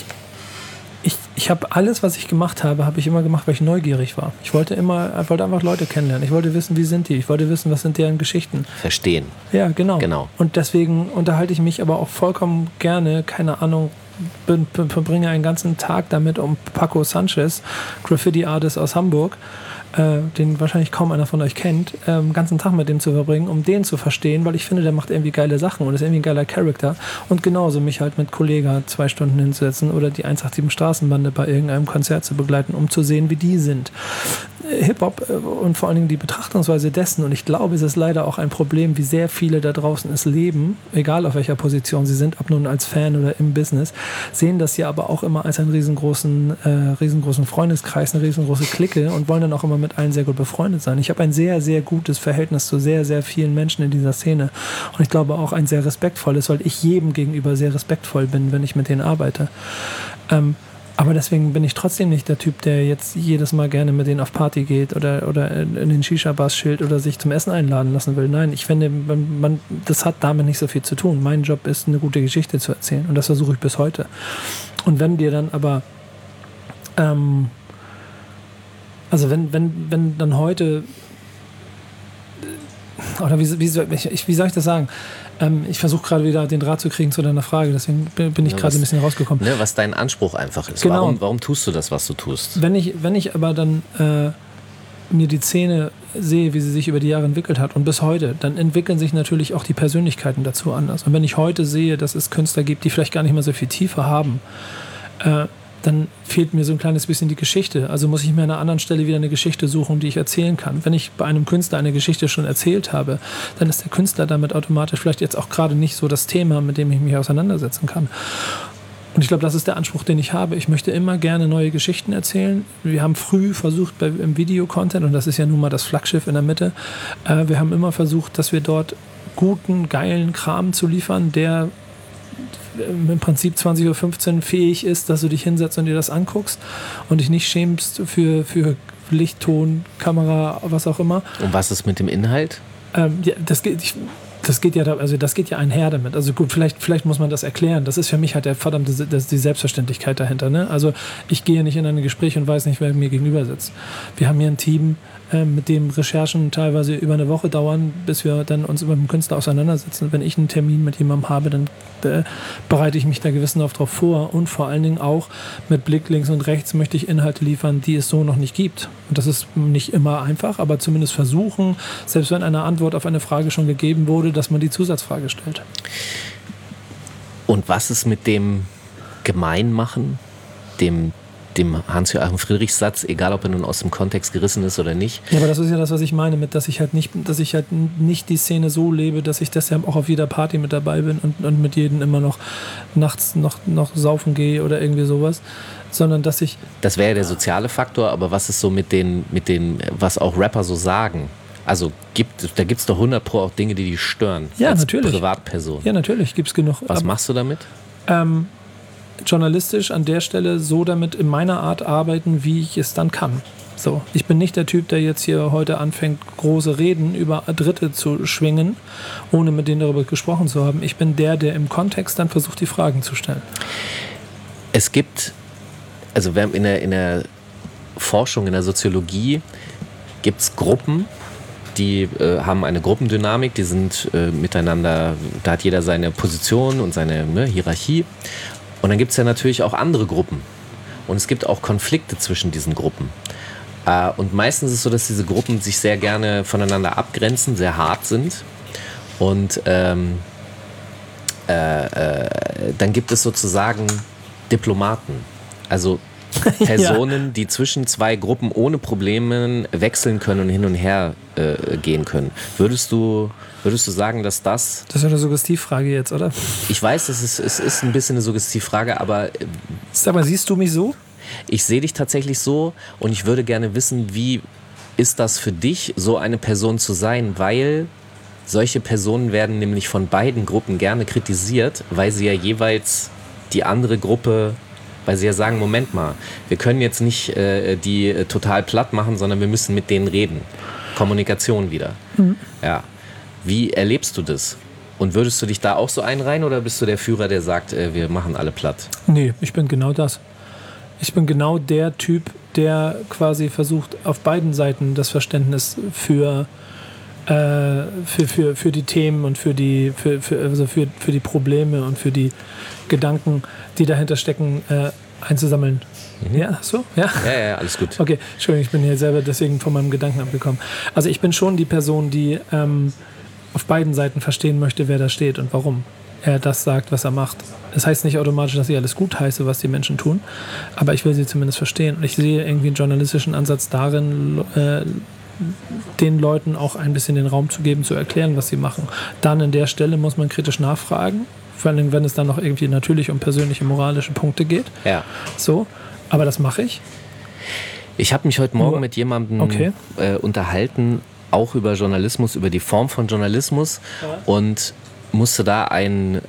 B: ich habe alles, was ich gemacht habe, habe ich immer gemacht, weil ich neugierig war. Ich wollte einfach Leute kennenlernen. Ich wollte wissen, wie sind die? Ich wollte wissen, was sind deren Geschichten.
A: Verstehen.
B: Ja, genau. Und deswegen unterhalte ich mich aber auch vollkommen gerne, keine Ahnung, verbringe einen ganzen Tag damit, um Paco Sanchez, Graffiti-Artist aus Hamburg, den wahrscheinlich kaum einer von euch kennt, den ganzen Tag mit dem zu verbringen, um den zu verstehen, weil ich finde, der macht irgendwie geile Sachen und ist irgendwie ein geiler Charakter. Und genauso mich halt mit Kollega 2 Stunden hinzusetzen oder die 187 Straßenbande bei irgendeinem Konzert zu begleiten, um zu sehen, wie die sind. Hip-Hop und vor allen Dingen die Betrachtungsweise dessen, und ich glaube, es ist leider auch ein Problem, wie sehr viele da draußen es leben, egal auf welcher Position sie sind, ob nun als Fan oder im Business, sehen das ja aber auch immer als einen riesengroßen Freundeskreis, eine riesengroße Clique und wollen dann auch immer mit allen sehr gut befreundet sein. Ich habe ein sehr, sehr gutes Verhältnis zu sehr, sehr vielen Menschen in dieser Szene und ich glaube auch ein sehr respektvolles, weil ich jedem gegenüber sehr respektvoll bin, wenn ich mit denen arbeite. Aber deswegen bin ich trotzdem nicht der Typ, der jetzt jedes Mal gerne mit denen auf Party geht oder in den Shisha-Bars chillt oder sich zum Essen einladen lassen will. Nein, ich finde, das hat damit nicht so viel zu tun. Mein Job ist, eine gute Geschichte zu erzählen und das versuche ich bis heute. Und wenn dir dann aber wenn dann heute, oder wie soll ich das sagen? Ich versuche gerade wieder den Draht zu kriegen zu deiner Frage, deswegen bin ich gerade ein bisschen rausgekommen.
A: Ne, was dein Anspruch einfach ist.
B: Genau.
A: Warum tust du das, was du tust?
B: Wenn ich aber dann mir die Szene sehe, wie sie sich über die Jahre entwickelt hat und bis heute, dann entwickeln sich natürlich auch die Persönlichkeiten dazu anders. Und wenn ich heute sehe, dass es Künstler gibt, die vielleicht gar nicht mehr so viel Tiefe haben, dann fehlt mir so ein kleines bisschen die Geschichte. Also muss ich mir an einer anderen Stelle wieder eine Geschichte suchen, die ich erzählen kann. Wenn ich bei einem Künstler eine Geschichte schon erzählt habe, dann ist der Künstler damit automatisch vielleicht jetzt auch gerade nicht so das Thema, mit dem ich mich auseinandersetzen kann. Und ich glaube, das ist der Anspruch, den ich habe. Ich möchte immer gerne neue Geschichten erzählen. Wir haben früh versucht im Video-Content, und das ist ja nun mal das Flaggschiff in der Mitte, wir haben immer versucht, dass wir dort guten, geilen Kram zu liefern, der im Prinzip 20:15 Uhr fähig ist, dass du dich hinsetzt und dir das anguckst und dich nicht schämst für Licht, Ton, Kamera, was auch immer.
A: Und was ist mit dem Inhalt?
B: Ja, das geht. das geht ja einher damit. Also gut, vielleicht muss man das erklären. Das ist für mich halt die Selbstverständlichkeit dahinter. Ne? Also ich gehe nicht in ein Gespräch und weiß nicht, wer mir gegenüber sitzt. Wir haben hier ein Team, mit dem Recherchen teilweise über eine Woche dauern, bis wir dann uns mit dem Künstler auseinandersetzen. Wenn ich einen Termin mit jemandem habe, dann bereite ich mich da gewissenhaft drauf vor und vor allen Dingen auch mit Blick links und rechts möchte ich Inhalte liefern, die es so noch nicht gibt. Und das ist nicht immer einfach, aber zumindest versuchen, selbst wenn eine Antwort auf eine Frage schon gegeben wurde, dass man die Zusatzfrage stellt.
A: Und was ist mit dem Gemeinmachen, dem Hans-Joachim Friedrichs-Satz, egal ob er nun aus dem Kontext gerissen ist oder nicht?
B: Ja, aber das ist ja das, was ich meine, mit, dass ich halt nicht die Szene so lebe, dass ich deshalb auch auf jeder Party mit dabei bin und mit jedem immer noch nachts noch saufen gehe oder irgendwie sowas, sondern dass ich...
A: Das wäre ja der soziale Faktor, aber was ist so mit den, was auch Rapper so sagen? Also da gibt es doch 100 Pro auch Dinge, die stören.
B: Ja,
A: als
B: natürlich.
A: Privatperson.
B: Ja, natürlich, gibt es genug.
A: Was machst du damit?
B: Journalistisch an der Stelle so damit in meiner Art arbeiten, wie ich es dann kann. So, ich bin nicht der Typ, der jetzt hier heute anfängt, große Reden über Dritte zu schwingen, ohne mit denen darüber gesprochen zu haben. Ich bin der im Kontext dann versucht, die Fragen zu stellen.
A: Es gibt, also in der Forschung, in der Soziologie gibt es Gruppen, die haben eine Gruppendynamik, die sind miteinander, da hat jeder seine Position und seine Hierarchie. Und dann gibt es ja natürlich auch andere Gruppen. Und es gibt auch Konflikte zwischen diesen Gruppen. Und meistens ist es so, dass diese Gruppen sich sehr gerne voneinander abgrenzen, sehr hart sind. Und dann gibt es sozusagen Diplomaten. Also Personen, die zwischen zwei Gruppen ohne Probleme wechseln können und hin und her gehen können. Würdest du sagen, dass das...
B: Das ist eine Suggestivfrage jetzt, oder?
A: Ich weiß, es ist ein bisschen eine Suggestivfrage, aber...
B: Sag mal, siehst du mich so?
A: Ich sehe dich tatsächlich so und ich würde gerne wissen, wie ist das für dich, so eine Person zu sein, weil solche Personen werden nämlich von beiden Gruppen gerne kritisiert, weil sie ja jeweils die andere Gruppe... Weil sie ja sagen, Moment mal, wir können jetzt nicht die total platt machen, sondern wir müssen mit denen reden. Kommunikation wieder. Mhm. Ja. Wie erlebst du das? Und würdest du dich da auch so einreihen oder bist du der Führer, der sagt, wir machen alle platt?
B: Nee, ich bin genau das. Ich bin genau der Typ, der quasi versucht, auf beiden Seiten das Verständnis für die Themen und für die Probleme und für die Gedanken, die dahinter stecken, einzusammeln. Mhm. Ja, so? Ja?
A: Ja, alles gut.
B: Okay, Entschuldigung, ich bin hier selber deswegen von meinem Gedanken abgekommen. Also ich bin schon die Person, die auf beiden Seiten verstehen möchte, wer da steht und warum er das sagt, was er macht. Das heißt nicht automatisch, dass ich alles gut heiße, was die Menschen tun, aber ich will sie zumindest verstehen. Und ich sehe irgendwie einen journalistischen Ansatz darin, den Leuten auch ein bisschen den Raum zu geben, zu erklären, was sie machen. Dann an der Stelle muss man kritisch nachfragen, vor allem wenn es dann noch irgendwie natürlich um persönliche, moralische Punkte geht.
A: Ja.
B: So, aber das mache ich.
A: Ich habe mich heute Morgen mit jemandem unterhalten, auch über Journalismus, über die Form von Journalismus und musste da einen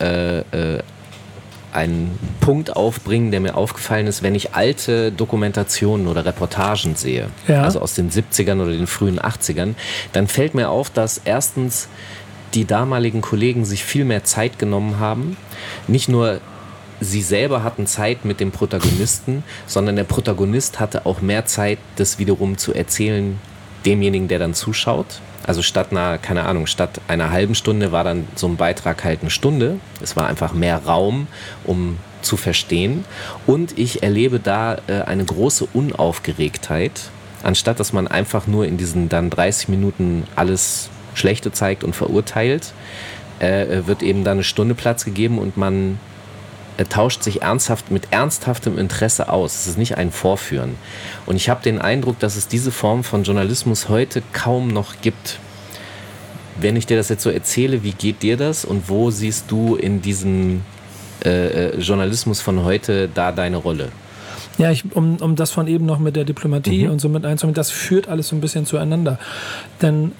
A: Punkt aufbringen, der mir aufgefallen ist, wenn ich alte Dokumentationen oder Reportagen sehe, also aus den 70ern oder den frühen 80ern, dann fällt mir auf, dass erstens die damaligen Kollegen sich viel mehr Zeit genommen haben. Nicht nur sie selber hatten Zeit mit dem Protagonisten, sondern der Protagonist hatte auch mehr Zeit, das wiederum zu erzählen demjenigen, der dann zuschaut. Also statt einer halben Stunde war dann so ein Beitrag halt eine Stunde. Es war einfach mehr Raum, um zu verstehen. Und ich erlebe da eine große Unaufgeregtheit, anstatt dass man einfach nur in diesen dann 30 Minuten alles Schlechte zeigt und verurteilt, wird eben dann eine Stunde Platz gegeben und man tauscht sich mit ernsthaftem Interesse aus. Es ist nicht ein Vorführen. Und ich habe den Eindruck, dass es diese Form von Journalismus heute kaum noch gibt. Wenn ich dir das jetzt so erzähle, wie geht dir das und wo siehst du in diesem Journalismus von heute da deine Rolle?
B: Ja, um das von eben noch mit der Diplomatie und so mit einzunehmen, das führt alles so ein bisschen zueinander. Denn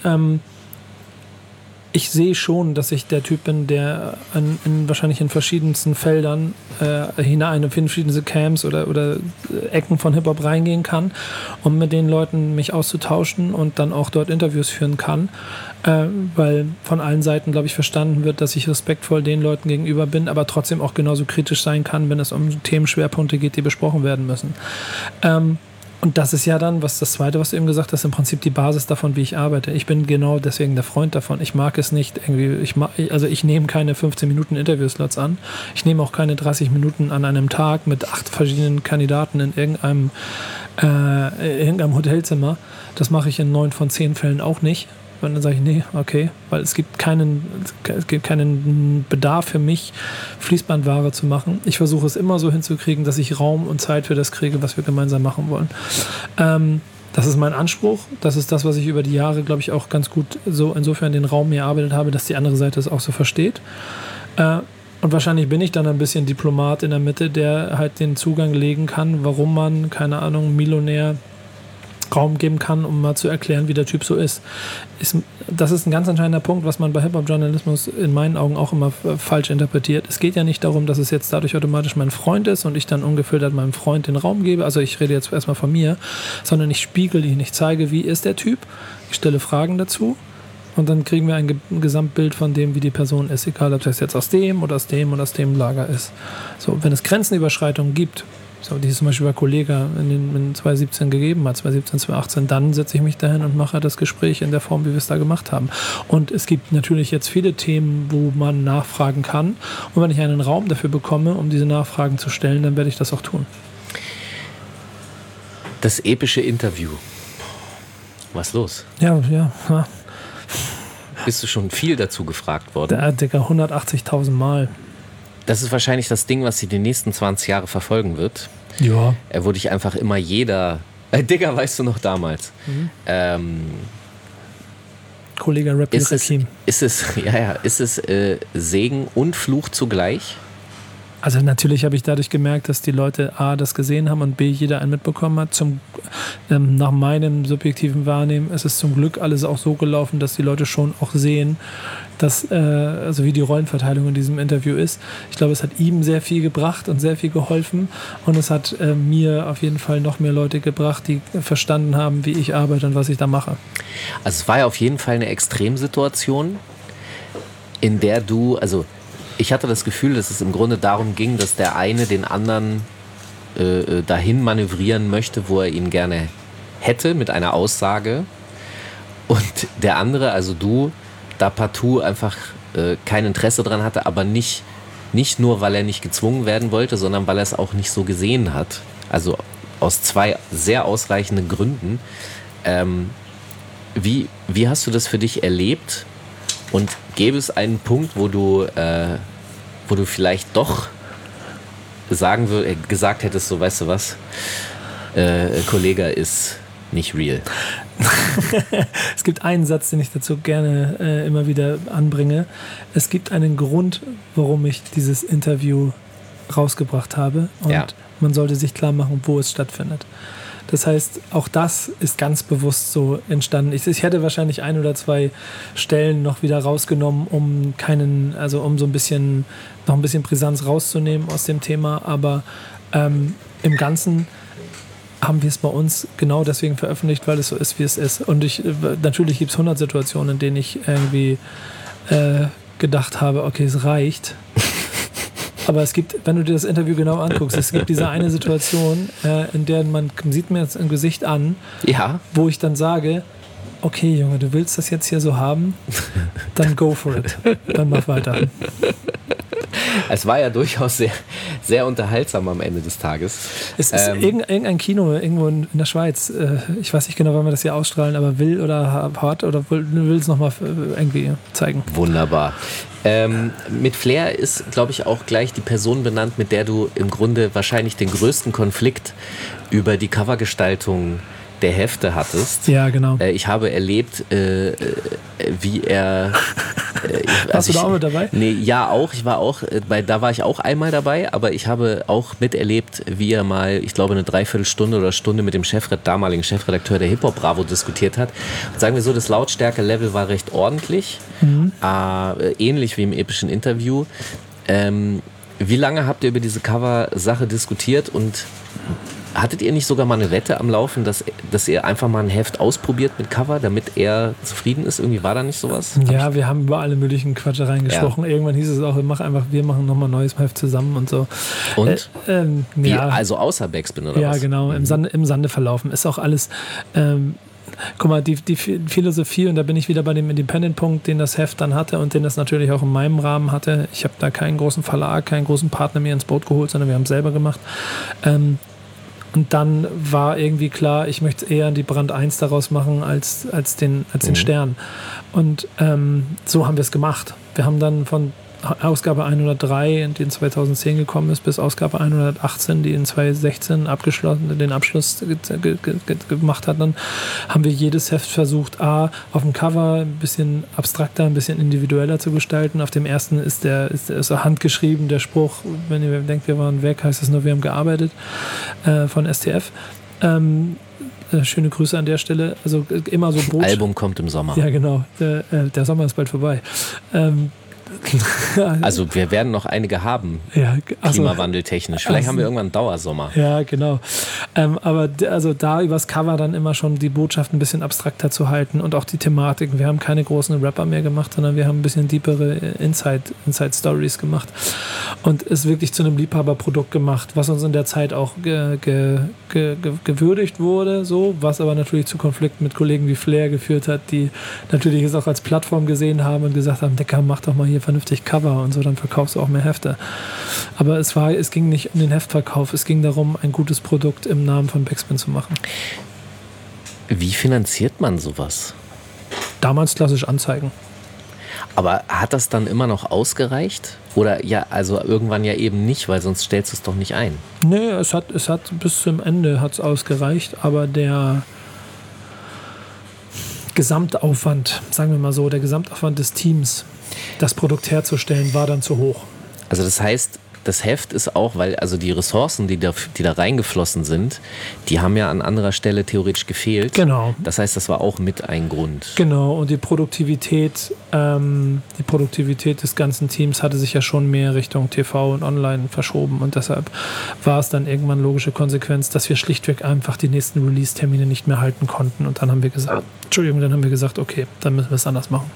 B: ich sehe schon, dass ich der Typ bin, der wahrscheinlich in verschiedensten Feldern hinein, in verschiedene Camps oder Ecken von Hip-Hop reingehen kann, um mit den Leuten mich auszutauschen und dann auch dort Interviews führen kann. weil von allen Seiten, glaube ich, verstanden wird, dass ich respektvoll den Leuten gegenüber bin, aber trotzdem auch genauso kritisch sein kann, wenn es um Themenschwerpunkte geht, die besprochen werden müssen. Und das ist ja dann, was das Zweite, was du eben gesagt hast, im Prinzip die Basis davon, wie ich arbeite. Ich bin genau deswegen der Freund davon. Ich mag es nicht irgendwie, ich nehme keine 15 Minuten Interviewslots an. Ich nehme auch keine 30 Minuten an einem Tag mit 8 verschiedenen Kandidaten in irgendeinem Hotelzimmer. Das mache ich in 9 von 10 Fällen auch nicht. Und dann sage ich, nee, okay, weil es gibt keinen Bedarf für mich, Fließbandware zu machen. Ich versuche es immer so hinzukriegen, dass ich Raum und Zeit für das kriege, was wir gemeinsam machen wollen. Das ist mein Anspruch. Das ist das, was ich über die Jahre, glaube ich, auch ganz gut so insofern den Raum mir erarbeitet habe, dass die andere Seite es auch so versteht. Und wahrscheinlich bin ich dann ein bisschen Diplomat in der Mitte, der halt den Zugang legen kann, warum man, keine Ahnung, Millionär Raum geben kann, um mal zu erklären, wie der Typ so ist. Das ist ein ganz entscheidender Punkt, was man bei Hip-Hop-Journalismus in meinen Augen auch immer falsch interpretiert. Es geht ja nicht darum, dass es jetzt dadurch automatisch mein Freund ist und ich dann ungefiltert meinem Freund den Raum gebe. Also ich rede jetzt erstmal von mir, sondern ich spiegel ihn, ich zeige, wie ist der Typ. Ich stelle Fragen dazu und dann kriegen wir ein Gesamtbild von dem, wie die Person ist, egal ob das jetzt aus dem oder aus dem oder aus dem Lager ist. So, wenn es Grenzenüberschreitungen gibt, so, die es zum Beispiel bei Kollega in 2017 gegeben hat, 2017, 2018, dann setze ich mich dahin und mache das Gespräch in der Form, wie wir es da gemacht haben. Und es gibt natürlich jetzt viele Themen, wo man nachfragen kann. Und wenn ich einen Raum dafür bekomme, um diese Nachfragen zu stellen, dann werde ich das auch tun.
A: Das epische Interview. Was los?
B: Ja.
A: Bist du schon viel dazu gefragt worden?
B: Digga, 180.000 Mal.
A: Das ist wahrscheinlich das Ding, was sie die nächsten 20 Jahre verfolgen wird.
B: Ja.
A: Wo dich einfach immer jeder... Digga, weißt du noch damals?
B: Kollege Rapid Rakim.
A: Ist es Segen und Fluch zugleich?
B: Also natürlich habe ich dadurch gemerkt, dass die Leute A, das gesehen haben und B, jeder einen mitbekommen hat. Nach meinem subjektiven Wahrnehmen ist es zum Glück alles auch so gelaufen, dass die Leute schon auch sehen, dass, also wie die Rollenverteilung in diesem Interview ist. Ich glaube, es hat ihm sehr viel gebracht und sehr viel geholfen und es hat mir auf jeden Fall noch mehr Leute gebracht, die verstanden haben, wie ich arbeite und was ich da mache.
A: Also es war ja auf jeden Fall eine Extremsituation, in der ich hatte das Gefühl, dass es im Grunde darum ging, dass der eine den anderen dahin manövrieren möchte, wo er ihn gerne hätte, mit einer Aussage. Und der andere, also du, da partout einfach kein Interesse dran hatte, aber nicht nur, weil er nicht gezwungen werden wollte, sondern weil er es auch nicht so gesehen hat. Also aus 2 sehr ausreichenden Gründen. Wie hast du das für dich erlebt? Und gäbe es einen Punkt, wo du vielleicht doch gesagt hättest, so, weißt du was, Kollege ist nicht real.
B: Es gibt einen Satz, den ich dazu gerne immer wieder anbringe. Es gibt einen Grund, warum ich dieses Interview rausgebracht habe. Und man sollte sich klar machen, wo es stattfindet. Das heißt, auch das ist ganz bewusst so entstanden. Ich hätte wahrscheinlich 1 oder 2 Stellen noch wieder rausgenommen, um so ein bisschen Brisanz rauszunehmen aus dem Thema. Aber im Ganzen haben wir es bei uns genau deswegen veröffentlicht, weil es so ist, wie es ist. Und natürlich gibt es 100 Situationen, in denen ich irgendwie gedacht habe, okay, es reicht. Aber es gibt, wenn du dir das Interview genau anguckst, es gibt diese eine Situation, in der sieht mir jetzt im Gesicht an, wo ich dann sage, okay, Junge, du willst das jetzt hier so haben, dann go for it. Dann mach weiter.
A: Es war ja durchaus sehr, sehr unterhaltsam am Ende des Tages.
B: Es ist irgendein Kino irgendwo in der Schweiz. Ich weiß nicht genau, wann wir das hier ausstrahlen, aber will oder hat oder will es nochmal irgendwie zeigen.
A: Wunderbar. Mit Flair ist, glaube ich, auch gleich die Person benannt, mit der du im Grunde wahrscheinlich den größten Konflikt über die Covergestaltung der Hefte hattest.
B: Ja, genau.
A: Ich habe erlebt, wie er...
B: Warst du da auch mit dabei?
A: Nee, ja, auch. Da war ich auch einmal dabei, aber ich habe auch miterlebt, wie er mal, ich glaube, eine Dreiviertelstunde oder Stunde mit dem damaligen Chefredakteur der Hip Hop Bravo diskutiert hat. Und sagen wir so, das Lautstärke-Level war recht ordentlich, ähnlich wie im epischen Interview. Wie lange habt ihr über diese Cover-Sache diskutiert und Hattet ihr nicht sogar mal eine Wette am Laufen, dass ihr einfach mal ein Heft ausprobiert mit Cover, damit er zufrieden ist? Irgendwie war da nicht sowas?
B: Ja, wir haben über alle möglichen Quatsche reingesprochen. Ja. Irgendwann hieß es auch, wir machen nochmal ein neues Heft zusammen und so.
A: Und? Wie, also außer Backspin oder
B: ja,
A: was?
B: Ja, genau, im Sande verlaufen. Ist auch alles... guck mal, die Philosophie, und da bin ich wieder bei dem Independent-Punkt, den das Heft dann hatte und den das natürlich auch in meinem Rahmen hatte. Ich habe da keinen großen Verlag, keinen großen Partner mir ins Boot geholt, sondern wir haben es selber gemacht. Und dann war irgendwie klar, ich möchte eher die Brand 1 daraus machen als den Stern. Und so haben wir es gemacht. Wir haben dann von Ausgabe 103, die in 2010 gekommen ist, bis Ausgabe 118, die in 2016 den Abschluss gemacht hat, dann haben wir jedes Heft versucht, auf dem Cover ein bisschen abstrakter, ein bisschen individueller zu gestalten. Auf dem ersten ist handgeschrieben, der Spruch, wenn ihr denkt, wir waren weg, heißt es nur, wir haben gearbeitet, von STF. Schöne Grüße an der Stelle. Also immer so
A: Das Album kommt im Sommer.
B: Ja, genau. Der Sommer ist bald vorbei.
A: Also wir werden noch einige haben, ja, klimawandeltechnisch. Vielleicht haben wir irgendwann einen Dauersommer.
B: Ja, genau. Aber also da übers Cover dann immer schon die Botschaft ein bisschen abstrakter zu halten und auch die Thematiken. Wir haben keine großen Rapper mehr gemacht, sondern wir haben ein bisschen deepere Inside-Stories gemacht und es wirklich zu einem Liebhaberprodukt gemacht, was uns in der Zeit auch gewürdigt wurde, so, was aber natürlich zu Konflikten mit Kollegen wie Flair geführt hat, die natürlich es auch als Plattform gesehen haben und gesagt haben, Decker, mach doch mal hier vernünftig Cover und so, dann verkaufst du auch mehr Hefte. Aber es ging nicht um den Heftverkauf, es ging darum, ein gutes Produkt im Namen von Backspin zu machen.
A: Wie finanziert man sowas?
B: Damals klassisch Anzeigen.
A: Aber hat das dann immer noch ausgereicht? Oder ja, also irgendwann ja eben nicht, weil sonst stellst du es doch nicht ein.
B: Nee, es hat bis zum Ende hat's ausgereicht, aber der Gesamtaufwand, sagen wir mal so, der Gesamtaufwand des Teams, das Produkt herzustellen, war dann zu hoch.
A: Also das heißt, das Heft ist auch, weil also die Ressourcen, die da reingeflossen sind, die haben ja an anderer Stelle theoretisch gefehlt.
B: Genau.
A: Das heißt, das war auch mit ein Grund.
B: Genau, und die Produktivität des ganzen Teams hatte sich ja schon mehr Richtung TV und Online verschoben und deshalb war es dann irgendwann logische Konsequenz, dass wir schlichtweg einfach die nächsten Release-Termine nicht mehr halten konnten und dann haben wir gesagt, okay, dann müssen wir es anders machen.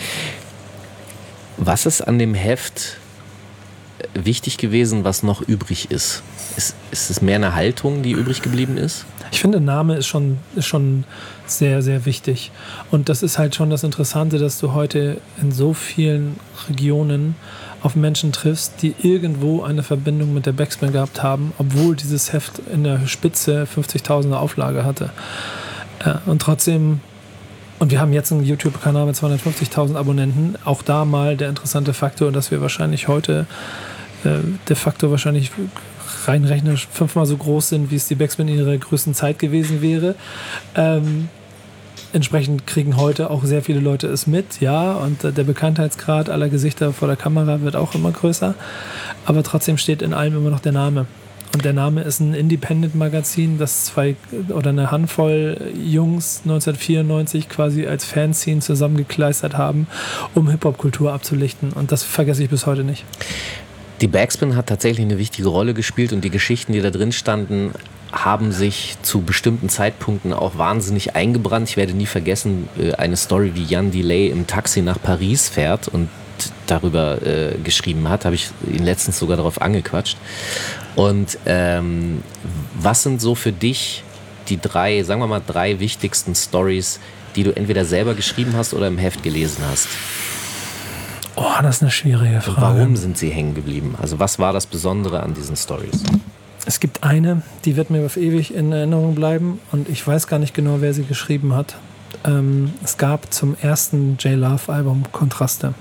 A: Was ist an dem Heft wichtig gewesen, was noch übrig ist? Ist es mehr eine Haltung, die übrig geblieben ist?
B: Ich finde, Name ist schon sehr, sehr wichtig. Und das ist halt schon das Interessante, dass du heute in so vielen Regionen auf Menschen triffst, die irgendwo eine Verbindung mit der Backspin gehabt haben, obwohl dieses Heft in der Spitze 50.000er Auflage hatte. Und trotzdem... Und wir haben jetzt einen YouTube-Kanal mit 250.000 Abonnenten. Auch da mal der interessante Faktor, dass wir wahrscheinlich heute de facto wahrscheinlich rein rechnerisch 5-mal so groß sind, wie es die Backspin in ihrer größten Zeit gewesen wäre. Entsprechend kriegen heute auch sehr viele Leute es mit, ja, und der Bekanntheitsgrad aller Gesichter vor der Kamera wird auch immer größer. Aber trotzdem steht in allem immer noch der Name. Und der Name ist ein Independent-Magazin, das eine Handvoll Jungs 1994 quasi als Fanzine zusammengekleistert haben, um Hip-Hop-Kultur abzulichten. Und das vergesse ich bis heute nicht.
A: Die Backspin hat tatsächlich eine wichtige Rolle gespielt und die Geschichten, die da drin standen, haben sich zu bestimmten Zeitpunkten auch wahnsinnig eingebrannt. Ich werde nie vergessen, eine Story, wie Jan Delay im Taxi nach Paris fährt und darüber geschrieben hat, habe ich ihn letztens sogar darauf angequatscht. Und was sind so für dich die drei wichtigsten Stories, die du entweder selber geschrieben hast oder im Heft gelesen hast?
B: Oh, das ist eine schwierige Frage.
A: Warum sind sie hängen geblieben? Also was war das Besondere an diesen Stories?
B: Es gibt eine, die wird mir auf ewig in Erinnerung bleiben und ich weiß gar nicht genau, wer sie geschrieben hat. Es gab zum ersten J-Love-Album Kontraste.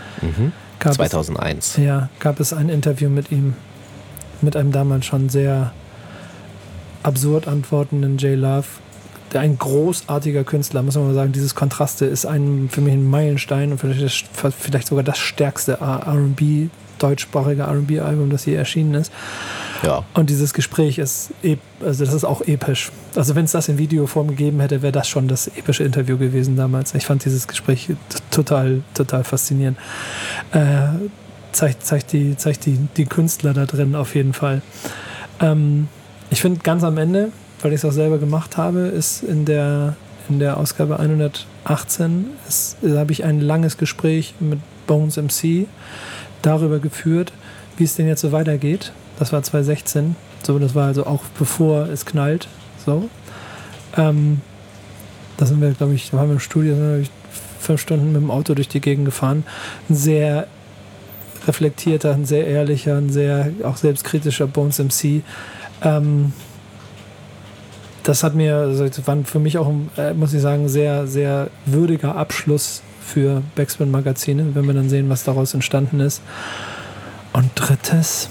A: 2001.
B: Gab es ein Interview mit ihm, mit einem damals schon sehr absurd antwortenden J-Love, der ein großartiger Künstler, muss man mal sagen. Dieses Kontraste ist für mich ein Meilenstein und vielleicht sogar das stärkste deutschsprachige R&B-Album, das je erschienen ist.
A: Ja.
B: Und dieses Gespräch das ist auch episch. Also wenn es das in Videoform gegeben hätte, wäre das schon das epische Interview gewesen damals. Ich fand dieses Gespräch total, total faszinierend. Zeigt die Künstler da drin auf jeden Fall. Ich finde ganz am Ende, weil ich es auch selber gemacht habe, ist in der Ausgabe 118 habe ich ein langes Gespräch mit Bones MC darüber geführt, wie es denn jetzt so weitergeht. Das war 2016. So, das war also auch bevor es knallt. So. Da sind wir, glaube ich, da waren wir im Studio, sind wir, glaube ich, 5 Stunden mit dem Auto durch die Gegend gefahren. Ein sehr reflektierter, ein sehr ehrlicher, ein sehr auch selbstkritischer Bones MC. Das hat mir, also das war für mich auch, muss ich sagen, sehr, sehr würdiger Abschluss für Backspin-Magazine, wenn wir dann sehen, was daraus entstanden ist. Und drittes,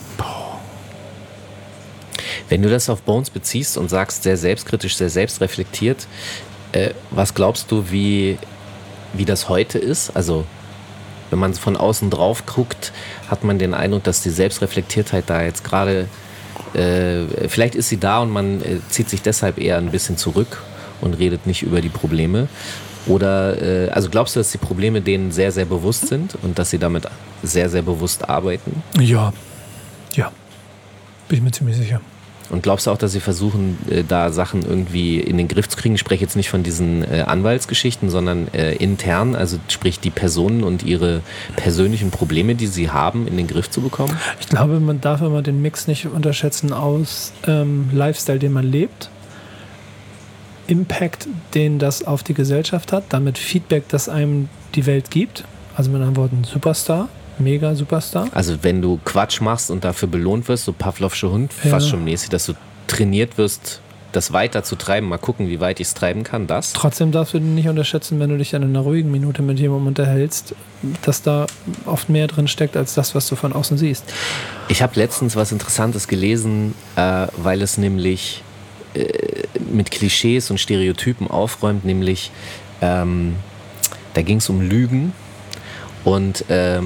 A: Wenn du das auf Bones beziehst und sagst, sehr selbstkritisch, sehr selbstreflektiert, was glaubst du, wie das heute ist? Also, wenn man von außen drauf guckt, hat man den Eindruck, dass die Selbstreflektiertheit da jetzt gerade, vielleicht ist sie da und man zieht sich deshalb eher ein bisschen zurück und redet nicht über die Probleme. Oder, also glaubst du, dass die Probleme denen sehr, sehr bewusst sind und dass sie damit sehr, sehr bewusst arbeiten?
B: Ja, bin ich mir ziemlich sicher.
A: Und glaubst du auch, dass sie versuchen, da Sachen irgendwie in den Griff zu kriegen? Ich spreche jetzt nicht von diesen Anwaltsgeschichten, sondern intern, also sprich die Personen und ihre persönlichen Probleme, die sie haben, in den Griff zu bekommen?
B: Ich glaube, man darf immer den Mix nicht unterschätzen aus Lifestyle, den man lebt, Impact, den das auf die Gesellschaft hat, damit Feedback, das einem die Welt gibt. Also mit anderen Worten Superstar. Mega Superstar.
A: Also wenn du Quatsch machst und dafür belohnt wirst, so Pavlovsche Hund, fast schon mäßig, dass du trainiert wirst, das weiter zu treiben, mal gucken, wie weit ich es treiben kann, das.
B: Trotzdem darfst du nicht unterschätzen, wenn du dich in einer ruhigen Minute mit jemandem unterhältst, dass da oft mehr drin steckt, als das, was du von außen siehst.
A: Ich habe letztens was Interessantes gelesen, weil es nämlich mit Klischees und Stereotypen aufräumt, nämlich da ging es um Lügen. Und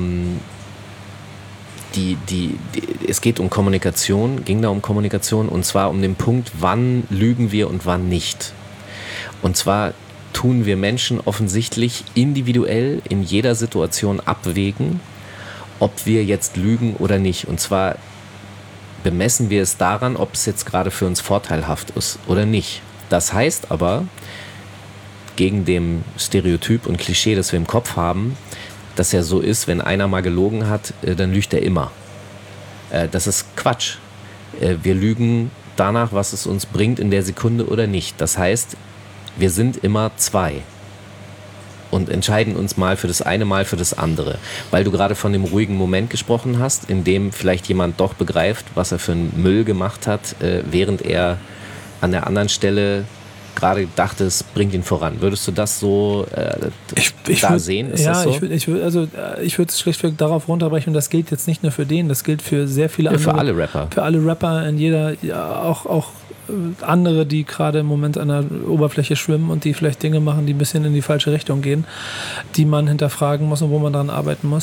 A: es geht um Kommunikation, ging da um Kommunikation und zwar um den Punkt, wann lügen wir und wann nicht. Und zwar tun wir Menschen offensichtlich individuell in jeder Situation abwägen, ob wir jetzt lügen oder nicht. Und zwar bemessen wir es daran, ob es jetzt gerade für uns vorteilhaft ist oder nicht. Das heißt aber, gegen dem Stereotyp und Klischee, das wir im Kopf haben, dass ja so ist, wenn einer mal gelogen hat, dann lügt er immer. Das ist Quatsch. Wir lügen danach, was es uns bringt in der Sekunde oder nicht. Das heißt, wir sind immer zwei und entscheiden uns mal für das eine, mal für das andere. Weil du gerade von dem ruhigen Moment gesprochen hast, in dem vielleicht jemand doch begreift, was er für einen Müll gemacht hat, während er an der anderen Stelle gerade dachte, es bringt ihn voran. Würdest du das so sehen? Ist das so?
B: Ich würde es schlichtweg darauf runterbrechen, und das gilt jetzt nicht nur für den, das gilt für sehr viele andere.
A: Für alle Rapper.
B: Für alle Rapper in jeder, auch andere, die gerade im Moment an der Oberfläche schwimmen und die vielleicht Dinge machen, die ein bisschen in die falsche Richtung gehen, die man hinterfragen muss und wo man daran arbeiten muss.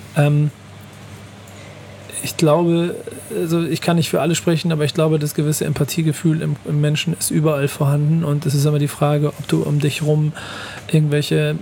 B: Ich glaube, also ich kann nicht für alle sprechen, aber ich glaube, das gewisse Empathiegefühl im Menschen ist überall vorhanden und es ist immer die Frage, ob du um dich rum irgendwelche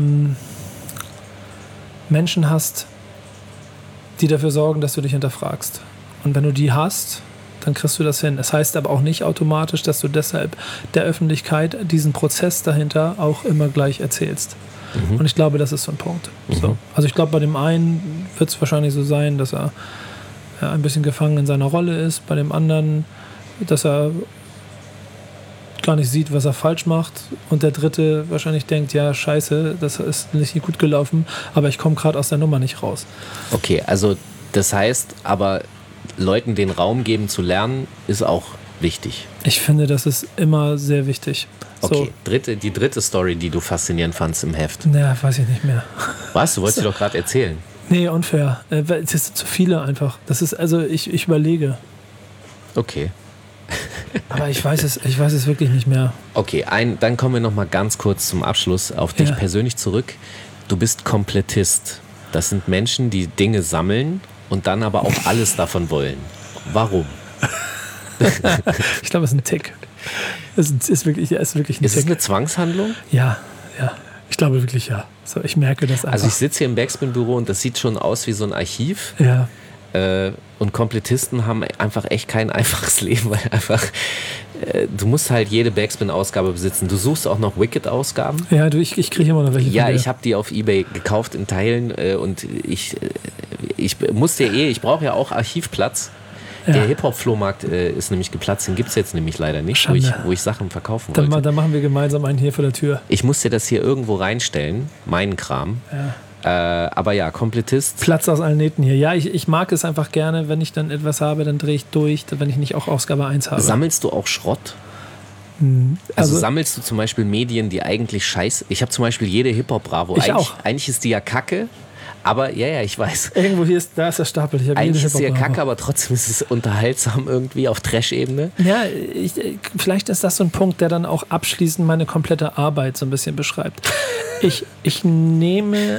B: Menschen hast, die dafür sorgen, dass du dich hinterfragst. Und wenn du die hast, dann kriegst du das hin. Das heißt aber auch nicht automatisch, dass du deshalb der Öffentlichkeit diesen Prozess dahinter auch immer gleich erzählst. Mhm. Und ich glaube, das ist so ein Punkt. Mhm. So. Also ich glaube, bei dem einen wird es wahrscheinlich so sein, dass er ein bisschen gefangen in seiner Rolle ist, bei dem anderen, dass er gar nicht sieht, was er falsch macht, und der dritte wahrscheinlich denkt, ja, scheiße, das ist nicht gut gelaufen, aber ich komme gerade aus der Nummer nicht raus.
A: Okay, also das heißt, aber Leuten den Raum geben zu lernen, ist auch wichtig.
B: Ich finde, das ist immer sehr wichtig.
A: Okay, die dritte Story, die du faszinierend fandst im Heft.
B: Naja, weiß ich nicht mehr.
A: Was? Du wolltest sie doch gerade erzählen.
B: Nee, unfair. Es ist zu viele einfach. Das ist, also ich überlege.
A: Okay.
B: Aber ich weiß es wirklich nicht mehr.
A: Okay, dann kommen wir noch mal ganz kurz zum Abschluss auf dich persönlich zurück. Du bist Komplettist. Das sind Menschen, die Dinge sammeln und dann aber auch alles davon wollen. Warum?
B: Ich glaube, es ist ein Tick. Es ist wirklich ein Tick.
A: Ist es eine Zwangshandlung?
B: Ja. Ich glaube wirklich, ja. So, ich merke das einfach.
A: Also ich sitze hier im Backspin-Büro und das sieht schon aus wie so ein Archiv.
B: Ja.
A: Und Komplettisten haben einfach echt kein einfaches Leben, weil einfach du musst halt jede Backspin-Ausgabe besitzen. Du suchst auch noch Wicked-Ausgaben.
B: Ja, ich kriege immer noch welche.
A: Ja, ich habe die auf eBay gekauft in Teilen und ich brauche ja auch Archivplatz. Ja. Der Hip-Hop-Flohmarkt ist nämlich geplatzt, den gibt es jetzt nämlich leider nicht, wo ich Sachen verkaufen wollte.
B: Dann machen wir gemeinsam einen hier vor der Tür.
A: Ich muss dir das hier irgendwo reinstellen, meinen Kram.
B: Ja.
A: Aber ja, Komplettist. Platz
B: aus allen Nähten hier. Ja, ich mag es einfach gerne, wenn ich dann etwas habe, dann drehe ich durch, wenn ich nicht auch Ausgabe 1 habe.
A: Sammelst du auch Schrott? Also sammelst du zum Beispiel Medien, die eigentlich scheiße... Ich habe zum Beispiel jede Hip-Hop-Bravo. Eigentlich ist die ja kacke, aber ja, ich weiß.
B: Irgendwo da ist der Stapel.
A: Eigentlich ist die ja kacke, aber trotzdem ist es unterhaltsam irgendwie auf Trash-Ebene.
B: Ja, vielleicht ist das so ein Punkt, der dann auch abschließend meine komplette Arbeit so ein bisschen beschreibt. Ich nehme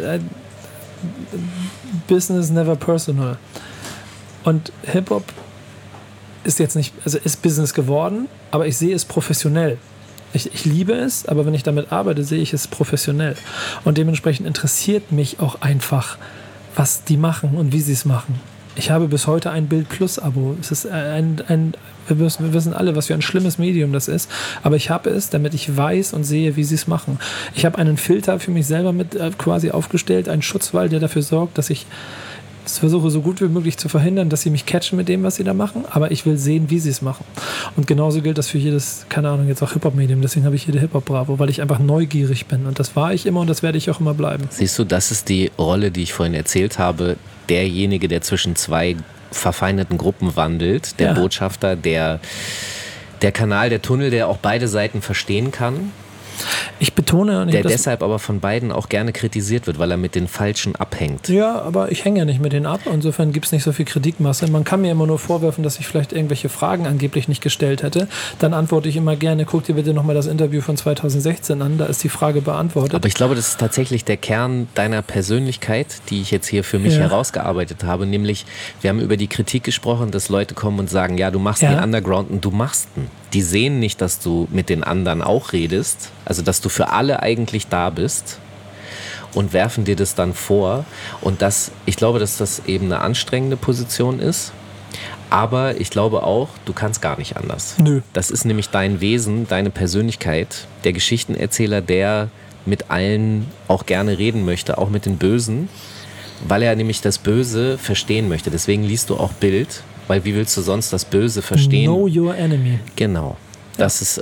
B: Business never personal. Und Hip-Hop ist jetzt nicht, also ist Business geworden, aber ich sehe es professionell. Ich liebe es, aber wenn ich damit arbeite, sehe ich es professionell. Und dementsprechend interessiert mich auch einfach, was die machen und wie sie es machen. Ich habe bis heute ein Bild Plus Abo. Es ist wir wissen alle, was für ein schlimmes Medium das ist, aber ich habe es, damit ich weiß und sehe, wie sie es machen. Ich habe einen Filter für mich selber mit quasi aufgestellt, einen Schutzwall, der dafür sorgt, dass ich versuche, so gut wie möglich zu verhindern, dass sie mich catchen mit dem, was sie da machen, aber ich will sehen, wie sie es machen. Und genauso gilt das für jedes, keine Ahnung, jetzt auch Hip-Hop-Medium, deswegen habe ich jede Hip-Hop-Bravo, weil ich einfach neugierig bin und das war ich immer und das werde ich auch immer bleiben.
A: Siehst du, das ist die Rolle, die ich vorhin erzählt habe, derjenige, der zwischen zwei verfeindeten Gruppen wandelt, der Botschafter, der Kanal, der Tunnel, der auch beide Seiten verstehen kann.
B: Ich betone...
A: Der deshalb aber von beiden auch gerne kritisiert wird, weil er mit den Falschen abhängt.
B: Ja, aber ich hänge ja nicht mit denen ab. Insofern gibt es nicht so viel Kritikmasse. Man kann mir immer nur vorwerfen, dass ich vielleicht irgendwelche Fragen angeblich nicht gestellt hätte. Dann antworte ich immer gerne, guck dir bitte nochmal das Interview von 2016 an, da ist die Frage beantwortet.
A: Aber ich glaube, das ist tatsächlich der Kern deiner Persönlichkeit, die ich jetzt hier für mich herausgearbeitet habe. Nämlich, wir haben über die Kritik gesprochen, dass Leute kommen und sagen, ja, du machst den Underground und du machst ihn. Die sehen nicht, dass du mit den anderen auch redest, also dass du für alle eigentlich da bist und werfen dir das dann vor. Und ich glaube, dass das eben eine anstrengende Position ist, aber ich glaube auch, du kannst gar nicht anders.
B: Nö.
A: Das ist nämlich dein Wesen, deine Persönlichkeit, der Geschichtenerzähler, der mit allen auch gerne reden möchte, auch mit den Bösen, weil er nämlich das Böse verstehen möchte. Deswegen liest du auch Bild. Weil wie willst du sonst das Böse verstehen?
B: Know your enemy.
A: Genau. Das ist,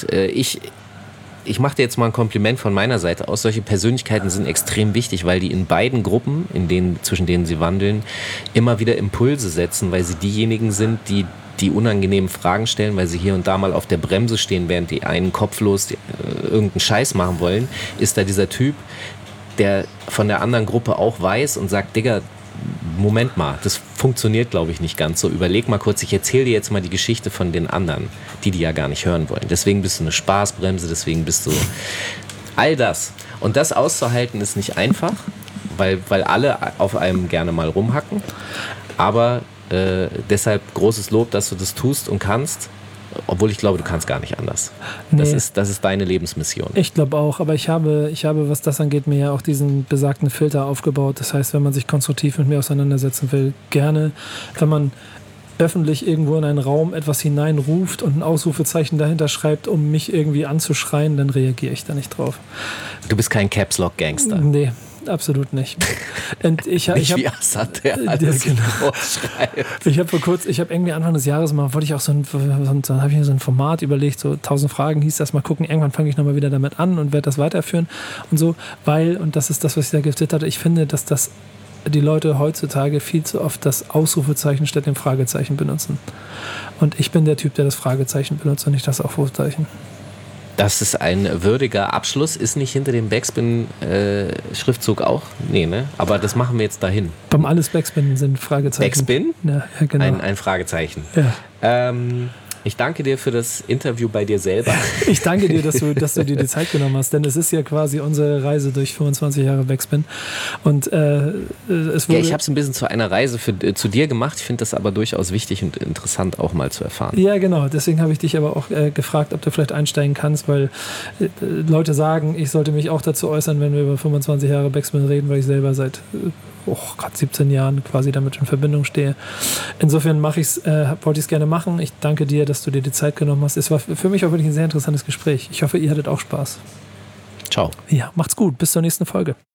A: ich mache dir jetzt mal ein Kompliment von meiner Seite aus. Solche Persönlichkeiten sind extrem wichtig, weil die in beiden Gruppen, zwischen denen sie wandeln, immer wieder Impulse setzen, weil sie diejenigen sind, die unangenehmen Fragen stellen, weil sie hier und da mal auf der Bremse stehen, während die einen kopflos irgendeinen Scheiß machen wollen. Ist da dieser Typ, der von der anderen Gruppe auch weiß und sagt, Digga, Moment mal, das funktioniert, glaube ich, nicht ganz so. Überleg mal kurz, ich erzähle dir jetzt mal die Geschichte von den anderen, die ja gar nicht hören wollen. Deswegen bist du eine Spaßbremse, deswegen bist du all das. Und das auszuhalten ist nicht einfach, weil alle auf einem gerne mal rumhacken. Aber deshalb großes Lob, dass du das tust und kannst. Obwohl ich glaube, du kannst gar nicht anders. Nee. Das ist deine Lebensmission.
B: Ich glaube auch, aber ich habe, was das angeht, mir ja auch diesen besagten Filter aufgebaut. Das heißt, wenn man sich konstruktiv mit mir auseinandersetzen will, gerne, wenn man öffentlich irgendwo in einen Raum etwas hineinruft und ein Ausrufezeichen dahinter schreibt, um mich irgendwie anzuschreien, dann reagiere ich da nicht drauf.
A: Du bist kein Caps-Lock-Gangster.
B: Nee. Absolut nicht. Und
A: nicht wie Assad, der alles schreibt.
B: Ich habe irgendwie Anfang des Jahres mal, wollte ich auch so ein Format überlegt, so 1000 Fragen hieß das, mal gucken, irgendwann fange ich nochmal wieder damit an und werde das weiterführen und so, weil, und das ist das, was ich da getwittert hatte, ich finde, dass die Leute heutzutage viel zu oft das Ausrufezeichen statt dem Fragezeichen benutzen. Und ich bin der Typ, der das Fragezeichen benutzt und nicht das Ausrufezeichen.
A: Das ist ein würdiger Abschluss. Ist nicht hinter dem Backspin-Schriftzug auch? Nee, ne? Aber das machen wir jetzt dahin.
B: Beim alles Backspin sind Fragezeichen.
A: Backspin?
B: Ja, genau.
A: Ein Fragezeichen.
B: Ja.
A: Ich danke dir für das Interview bei dir selber.
B: Ich danke dir, dass du dir die Zeit genommen hast, denn es ist ja quasi unsere Reise durch 25 Jahre Backspin. Und ich
A: habe es ein bisschen zu einer Reise zu dir gemacht. Ich finde das aber durchaus wichtig und interessant auch mal zu erfahren.
B: Ja, genau. Deswegen habe ich dich aber auch gefragt, ob du vielleicht einsteigen kannst, weil Leute sagen, ich sollte mich auch dazu äußern, wenn wir über 25 Jahre Backspin reden, weil ich selber seit gerade 17 Jahren quasi damit in Verbindung stehe. Insofern wollte ich es gerne machen. Ich danke dir, dass du dir die Zeit genommen hast. Es war für mich auch wirklich ein sehr interessantes Gespräch. Ich hoffe, ihr hattet auch Spaß.
A: Ciao.
B: Ja, macht's gut. Bis zur nächsten Folge.